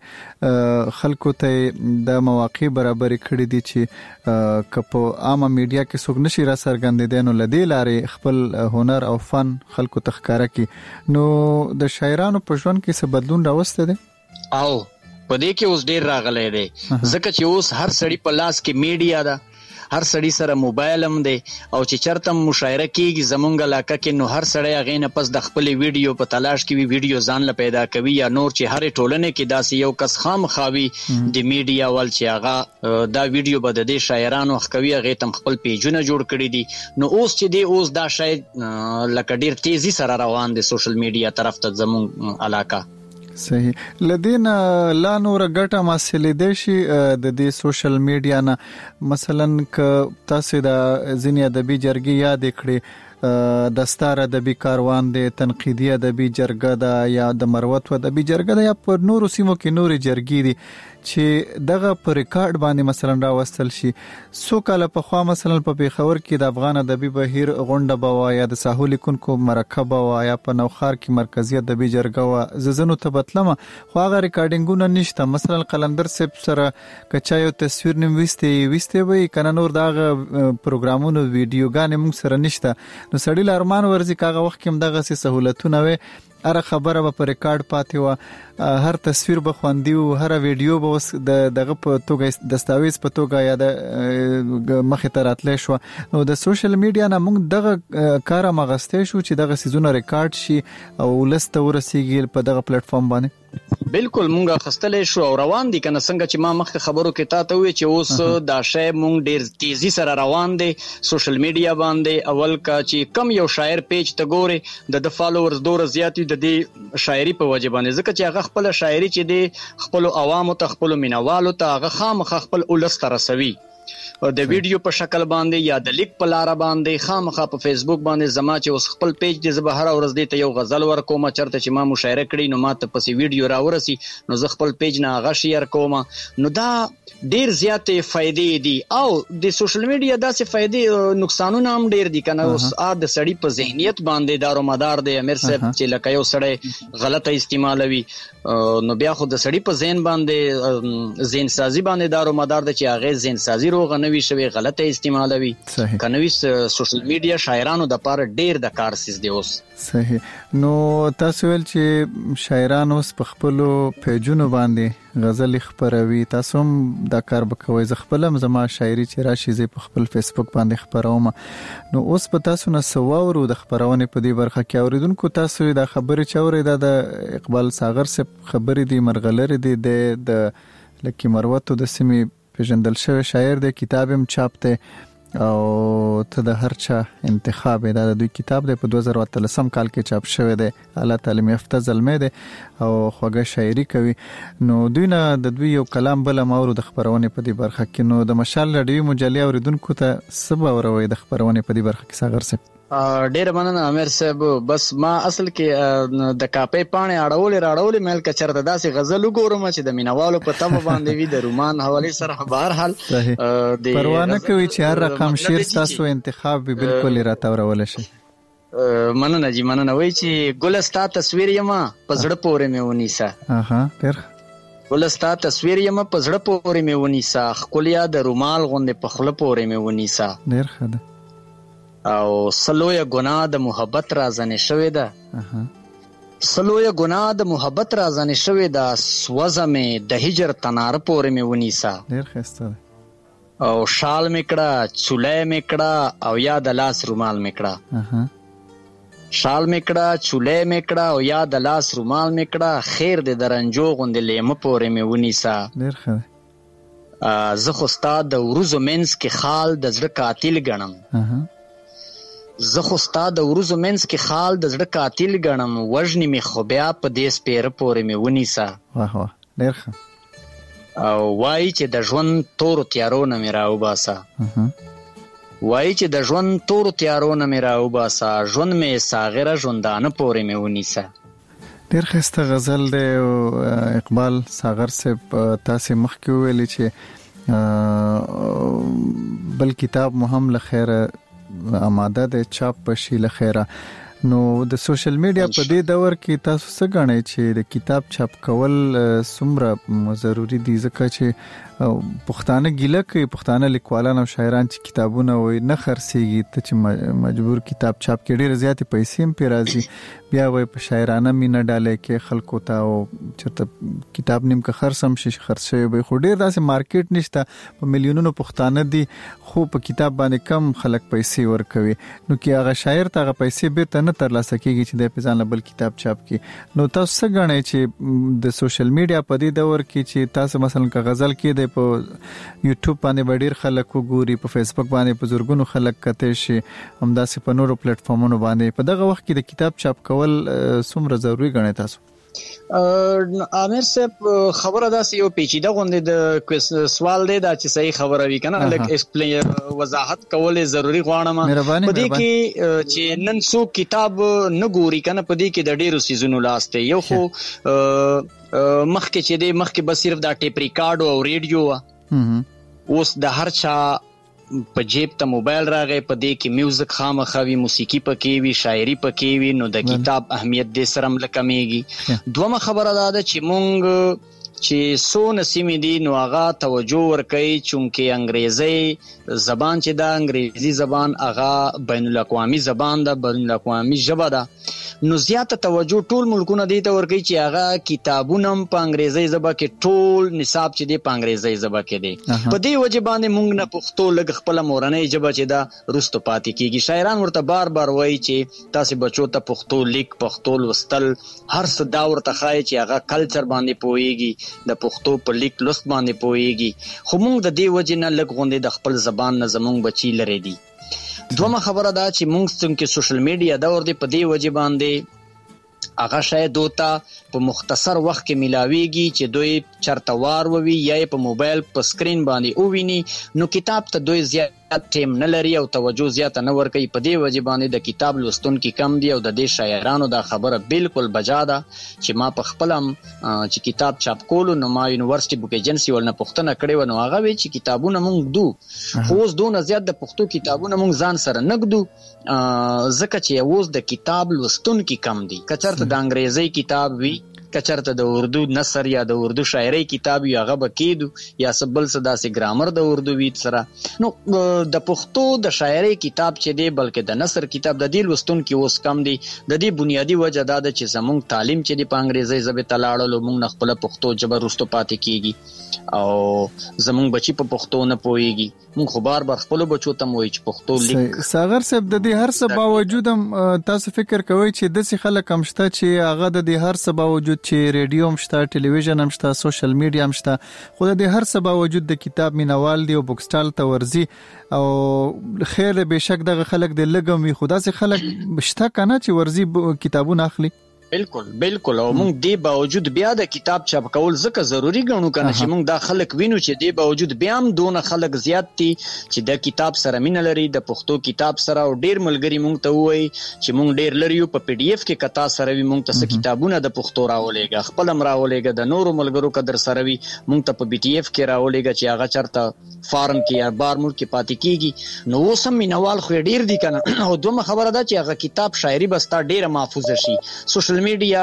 چې خلکو ته د مواقع برابر کړي دي چې کپ عامه میډیا کې څوک نشي را سرګندې نو لدی لارې خپل هنر او فن خلکو ته ښکارا کی نو د شاعرانو په ژوند کې څه بدلون راوسته دي او په دې کې اوس ډیر راغلی دی ځکه چې اوس هر سړی په لاس کې میډیا ده هر سړی سره موبایل هم دی او چې چرته مشاعره کیږي زمونږ علاقه کې نو هر سړی هغه نه پس د خپل ویډیو په تلاش کې وی ویډیو ځان له پیدا کوي یا نور چې هر ټولنه کې داسې یو کس خام خاوي د میډیا ول چې هغه دا ویډیو به د دې شاعرانو خوي هغه تم خپل پیجونه جوړ کړی دي نو اوس چې دی اوس دا شاید لکه ډیر تیزی سره روان دي سوشل میډیا طرف ته زمونږ علاقه صحیح لدین لا نور ګټه مسلې د شي د دې سوشل میډیا نه مثلا ک تاسو د ځینې ادبي جرګې یاد کړئ د ستار ادبي کاروان د تنقیدي ادبي جرګه د یا د مروت ادبي جرګه د یا پر نورو سیمو کې نوري جرګې دي چې دغه پر ریکارډ باندې مثلا راوستل شي سو کال په خوا مثلا په پیښور کې د افغان ادبي بهیر غونډه بوا یا د ساحل کونکو مرکب وا یا په نوخار کې مرکزی ادبي جرګه وا ززنو ته بتلمه خو هغه ریکارډینګونه نشته مثلا قلندر صاحب سره کچا یو تصویر نیم وسته وسته وي کنه نور دغه پروګرامونو ویډیوګانې موږ سره نشته نو سړی لارمان ورزي کاغه وخت کې دغه سي سہولتونه وي اره خبره به پر ریکارډ پاتې و هر تصویر به خوندي او هر ویډیو به وس دغه په توګه دستاویز په توګه یا د مخې ته راتلې شو نو د سوشل میډیا نه موږ دغه کار مغستې شو چې دغه سيزونه ریکارډ شي او لسته ورسیږي په دغه پلیټ فارم باندې بالکل مونږه خستلې شو او روان دي کنه څنګه چې ما مخکې خبرو کې تا ته وی چې اوس دا شی مونږ ډیر تیزی سره روان دي سوشل میډیا باندې اول کا چې کم یو شاعر پیج ته ګوري د د فالوورز ډور زیات د دې شاعري په وجه باندې ځکه چې هغه خپل شاعري چې دی خپل عوامو ته خپل مینوالو ته هغه خامخ خپل اولس ته رسوي د ویډیو په شکل باندې یا د لیک په لار باندې خامخا په فیسبوک باندې زما چې اوس خپل پیج د زبهر ورځ دی ته یو غزل ورکوم چرته چې ما مشاعره کړی نو ما ته پسې ویډیو راورسي نو زه خپل پیج نه هغه شیر کوم نو دا ډیر زیاتې فائدې دي او د سوشل میډیا داسې فائدې نقصانونه هم ډیر دي کنه اوس ا د سړی په ذهنیت باندې دارو مدار دی امیر صاحب چې لکه یو سړی غلطه استعمالوي نو بیا خو د سړی په ذهن باندې ذهن سازي باندې دارو مدار دی چې هغه ذهن سازي روغ نه وي شوی غلطه استعمالوي کنوي سوشل میډیا شاعرانو د پاره ډیر د کار سیس دی اوس صحیح نو تاسو ول چې شاعرانو په خپل پیجونو باندې غزل خبروي تاسو هم دا کار وکوي ز خپلم زما شاعري چې راشي ز په خپل فیسبوک باندې خبروم نو اوس په تاسو نه سواورو د خبرونه په دې برخه کې اوریدونکو تاسو دا خبرې چورې د اقبال ساغر سے خبرې دي مرغلر دي د لکه مروت د سیمې پیژندل شوی شاعر د کتاب هم چاپ ته او ته د هر چا انتخاب دا د دوی کتاب د په دوه زره اتلسم کال کې چاپ شوی دی اعلی تعلیم یافته زلمه دی او خوږه شاعري کوي نو دوی نه د دوی یو کلام بل ماورو د خبرونه په دې برخه کې نو د مشال رادیو مجلې اوریدونکو ته سبا وروي د خبرونه په دې برخه کې ساغر سي ډیر مننه امیر صاحب بس ما اصل کې د کاپې پانه اړول راړول مل کچر د داسې غزل وګورم چې د مینوالو په تمه باندې وی د رومان حواله سره بهر حال د پروانه کوي چې هر رقم شعر تاسو انتخاب به بالکل راته ورول شي مننه جی مننه وای چې ګلستا تصویر یما پزړه پورې مې ونیسا اها ډیر ګلستا تصویر یما پزړه پورې مې ونیسا خولیا د رومال غوندې په خله پورې مې ونیسا ډیر ښه ده او سلوې ګناه د محبت رازنې شوې ده سلوې ګناه د محبت رازنې شوې ده سوځمې د هجر تنار پورې مې ونیسا ډېر ښایسته او شال مې کړه چولې مې کړه او یا د لاس رومال مې کړه شال مې کړه چولې مې کړه او یا د لاس رومال مې کړه خیر دې د رنجو غوندې لیمه پورې مې ونیسا ډېر ښه زه خو ستا د وروځو منځ کې خال د زړه قاتل ګڼم زه خو ستا د وروځو منځ کې خال د زړه قاتل ګڼم وژنې مې خو بیا په دې سپېره پورې مې ونیسه واه واه ډېر ښه او وایي چې د ژوند تورو تیارو نه مې راوباسه وایي چې د ژوند تورو تیارو نه مې راوباسه ژوند مې ساغره ژوندانه پورې مې ونیسه ډېر ښایسته غزل دی اقبال ساغر صاحب تاسې مخکې وویلې چې بل کتاب مو هم له خیره آماده د چاپ بشي له خیره نو د سوشل میډیا په دې دور کې تاسو څه غواړئ چې د کتاب چاپ کول څومره ضروری دي ځکه چې پښتانه ګیله کوي پښتانه لیکوالان او شاعران چې کتابونه وای نه خرڅيږي ته چې مجبور کتاب چاپ کې ډېر زیاتې پیسې هم پیرازي بیا وای په شاعرانه مینه ډالې کې خلکو ته او چرته کتاب نیم که خرڅم شي خرڅ شي به خو ډېر داسې مارکیټ نشته په میلیونونو پښتانه دي خو په کتاب باندې کم خلک پیسې ورکوي نو کې هغه شاعر ته هغه پیسې به ته نه ترلاسه کیږي چې د پېژان بل کتاب چاپ کې نو تاسو څه غواړئ چې د سوشل میډیا په دې دور کې چې تاسو مثلا که غزل کې د په یوټیوب باندې ډېر خلک وګوري په فیسبوک باندې په زورګونو خلک کته شي همداسې په نورو پلیټ فارمونو باندې په دغه وخت کې د کتاب چاپ کول څومره ضروری ګڼئ تاسو امیر صاحب خبره داسې یو پیچیده غوندې د سوال دی دا چې صحیح خبره وي کنه لکه ایکسپلین وضاحت کول ضروری غواړم په دې کې چې نن څو کتاب نه ګوري کنه په دې کې د ډیرو سيزونو لاسته یو خو مخکې چې دی مخکې بس صرف دا ټیپ ریکارډ او ریډیو اوس د هر چا په جیب ته موبایل راغی په دې کې میوزیک خامخوي موسیقي پکې وي شاعري پکې وي نو د کتاب اهمیت دې سره ملکمېږي دومره خبره ده چې مونږ چې سو نسیمې دي نو هغه توجه ورکړي چونکه انګریزي زبان چې دا انګریزي زبان هغه بین الاقوامي زبان ده بین الاقوامي ژبه ده نو زیاته توجه ټول ملکونه دي ته ورکړي چې هغه کتابونه په انګریزي ژبه کې ټول نصاب چې دی په انګریزي ژبه کې دی په دې وجه باندې مونږ نه پښتو لګ خپل مورنۍ ژبه چې دا رستو پاتې کیږي شاعران ورته بار بار وایي چې تاسو بچو ته پښتو لیک پښتو لوستل هر څه دا ورته خایي چې هغه کلچر باندې پويږي د پښتو په لیک لوست باندې پويږي خو مونږ د دې وجه نه لګ غوندې د خپل زبان نه زمونږ بچی لري دي دومره خبره ده چې مونږ څنګه سوشل میډیا دا ور دي په دې وجه باندې هغه شاید دوتا په مختصر وخت کې ملاويږي چې دوی چرته وار ووي یا په موبایل په سکرین باندې اوویني نو کتاب ته دوی زیات ټیم نه لري او توجه زیات نه ور کوي په دې وجه باندې د کتاب لوستونکو کم دي او د دې شاعرانو دا خبره بالکل بجا ده چې ما په خپلم چې کتاب چاپ کولو نو ما یونیورسيټي بوک ایجنسی ولنه پښتنه کړې و نو هغه وی چې کتابونه مونږ دو خو اوس دونه زیات د پښتو کتابونه مونږ ځان سره نګدو ځکه چې اوس د کتاب لوستونکو کم دي کچرته د انګریزي کتاب وی کچرته د اردو نثر یا د اردو شاعري کتاب یا غو بکیدو یا سبل صدا سي ګرامر د اردو ویت سره نو د پښتو د شاعري کتاب چې دی بلکې د نثر کتاب د دې لوستونکو اوس کم دي د دې بنیادی وجه دا ده چې زموږ تعلیم چې دی په انګریزي ژبه تلاړلو موږ نه خپل پښتو ژبه رستو پاتې کیږي او زموږ بچي په پښتو نه پويږي موږ خو بار بار خپل بچو ته وایي چې پښتو لیک ساغر صاحب د دې هر څه باوجود هم تاسو فکر کوئ چې د څه خلک هم شته چې هغه د دې هر څه باوجود چې ریډیو هم شته ټلویزیون هم شته سوشل میډیا هم شته خو د هر څه باوجود د کتاب مینوال دی او بوک سټال ته ورزي او خیر به شک دغه خلک د لګم وي خدا سي خلک شته کنه چې ورزي کتابونه اخلي بالکل بالکل او موږ دی باوجود بیا د کتاب چاپ کول زکه ضروری ګڼو کنه چې موږ دا خلک وینو چې دی باوجود بیا هم دونه خلک زیات دي چې د کتاب سره مینه لري د پښتو کتاب سره او ډیر ملګری موږ ته وایي چې موږ ډیر لريو په پی ډی اف کې کتا سره وي موږ ته کتابونه د پښتو راولېګا خپل هم راولېګا د نورو ملګرو قدر سره وي موږ ته په بی ټی اف کې راولېګا چې هغه چرته فارم کې یا بار ملک کې پاتې کیږي نو اوسم مینوال خو ډیر دي کنه او دومره خبره ده چې هغه کتاب شاعري بستا ډیره محفوظ شي سوشل میډیا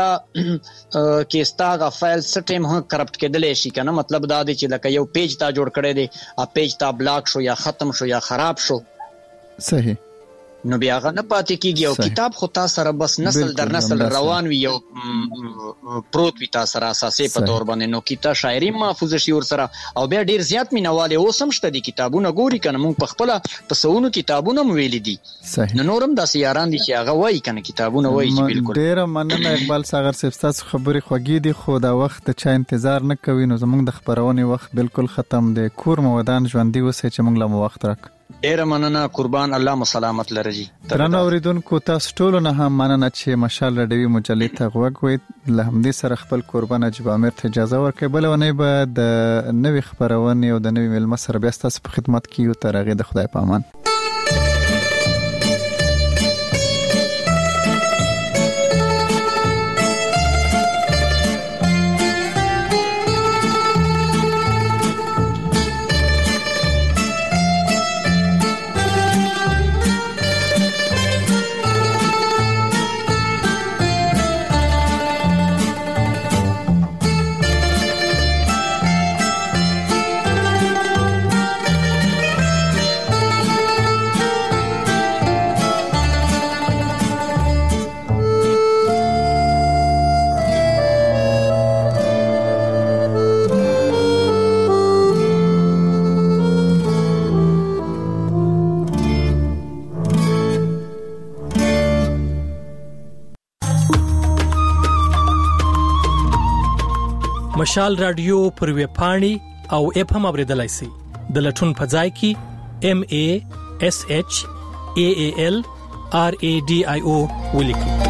کې استاغه فایل سټیم هم کرپټ کېدلې شي کنه مطلب دا دی چې لکه یو پیج تا جوړ کړی دی ا پیج تا بلاک شو یا ختم شو یا خراب شو صحیح نو بیا هغه نه پاتې کیږي او کتاب خو تاسو سره بس نسل در نسل روان وي او پروت وي تاسو سره اساسي په تور باندې نو کتاب شاعري محفوظ شي ور سره او بیا ډیر زیات مینواله اوسم شته دي کتابونه ګوري کنه مونږ په خپل په سونو کتابونه ویل دي نو نورم داسې یاران دي چې هغه وایي کنه کتابونه وایي چې بالکل ډیر مننه اقبال ساغر صاحب تاسو خبري خوږی دي خو دا وخت چا انتظار نه کوي نو زمونږ د خبرونه وخت بالکل ختم دی کور مودان ژوندۍ وسه چې مونږ له وخت راک ډیر مننه قربان الله مو سلامت لري ترنه اوریدونکو تاسو ټول نه هم مننه چې مشال رډوي مجلې ته غوږ له همدې سره خپل قربان اجب امیر ته اجازه ورکړي بل ونه به د نوې خبرونه او د نوې ملما سره بیا تاسو په خدمت کې یو تر هغه د خدای په امان مشال رادیو پر وی پاڼي او اپ هم اوریدلای شئ د لټون په ځای کې ام ای اس ایچ ای ای ال آر ای ډي آی او ولیکئ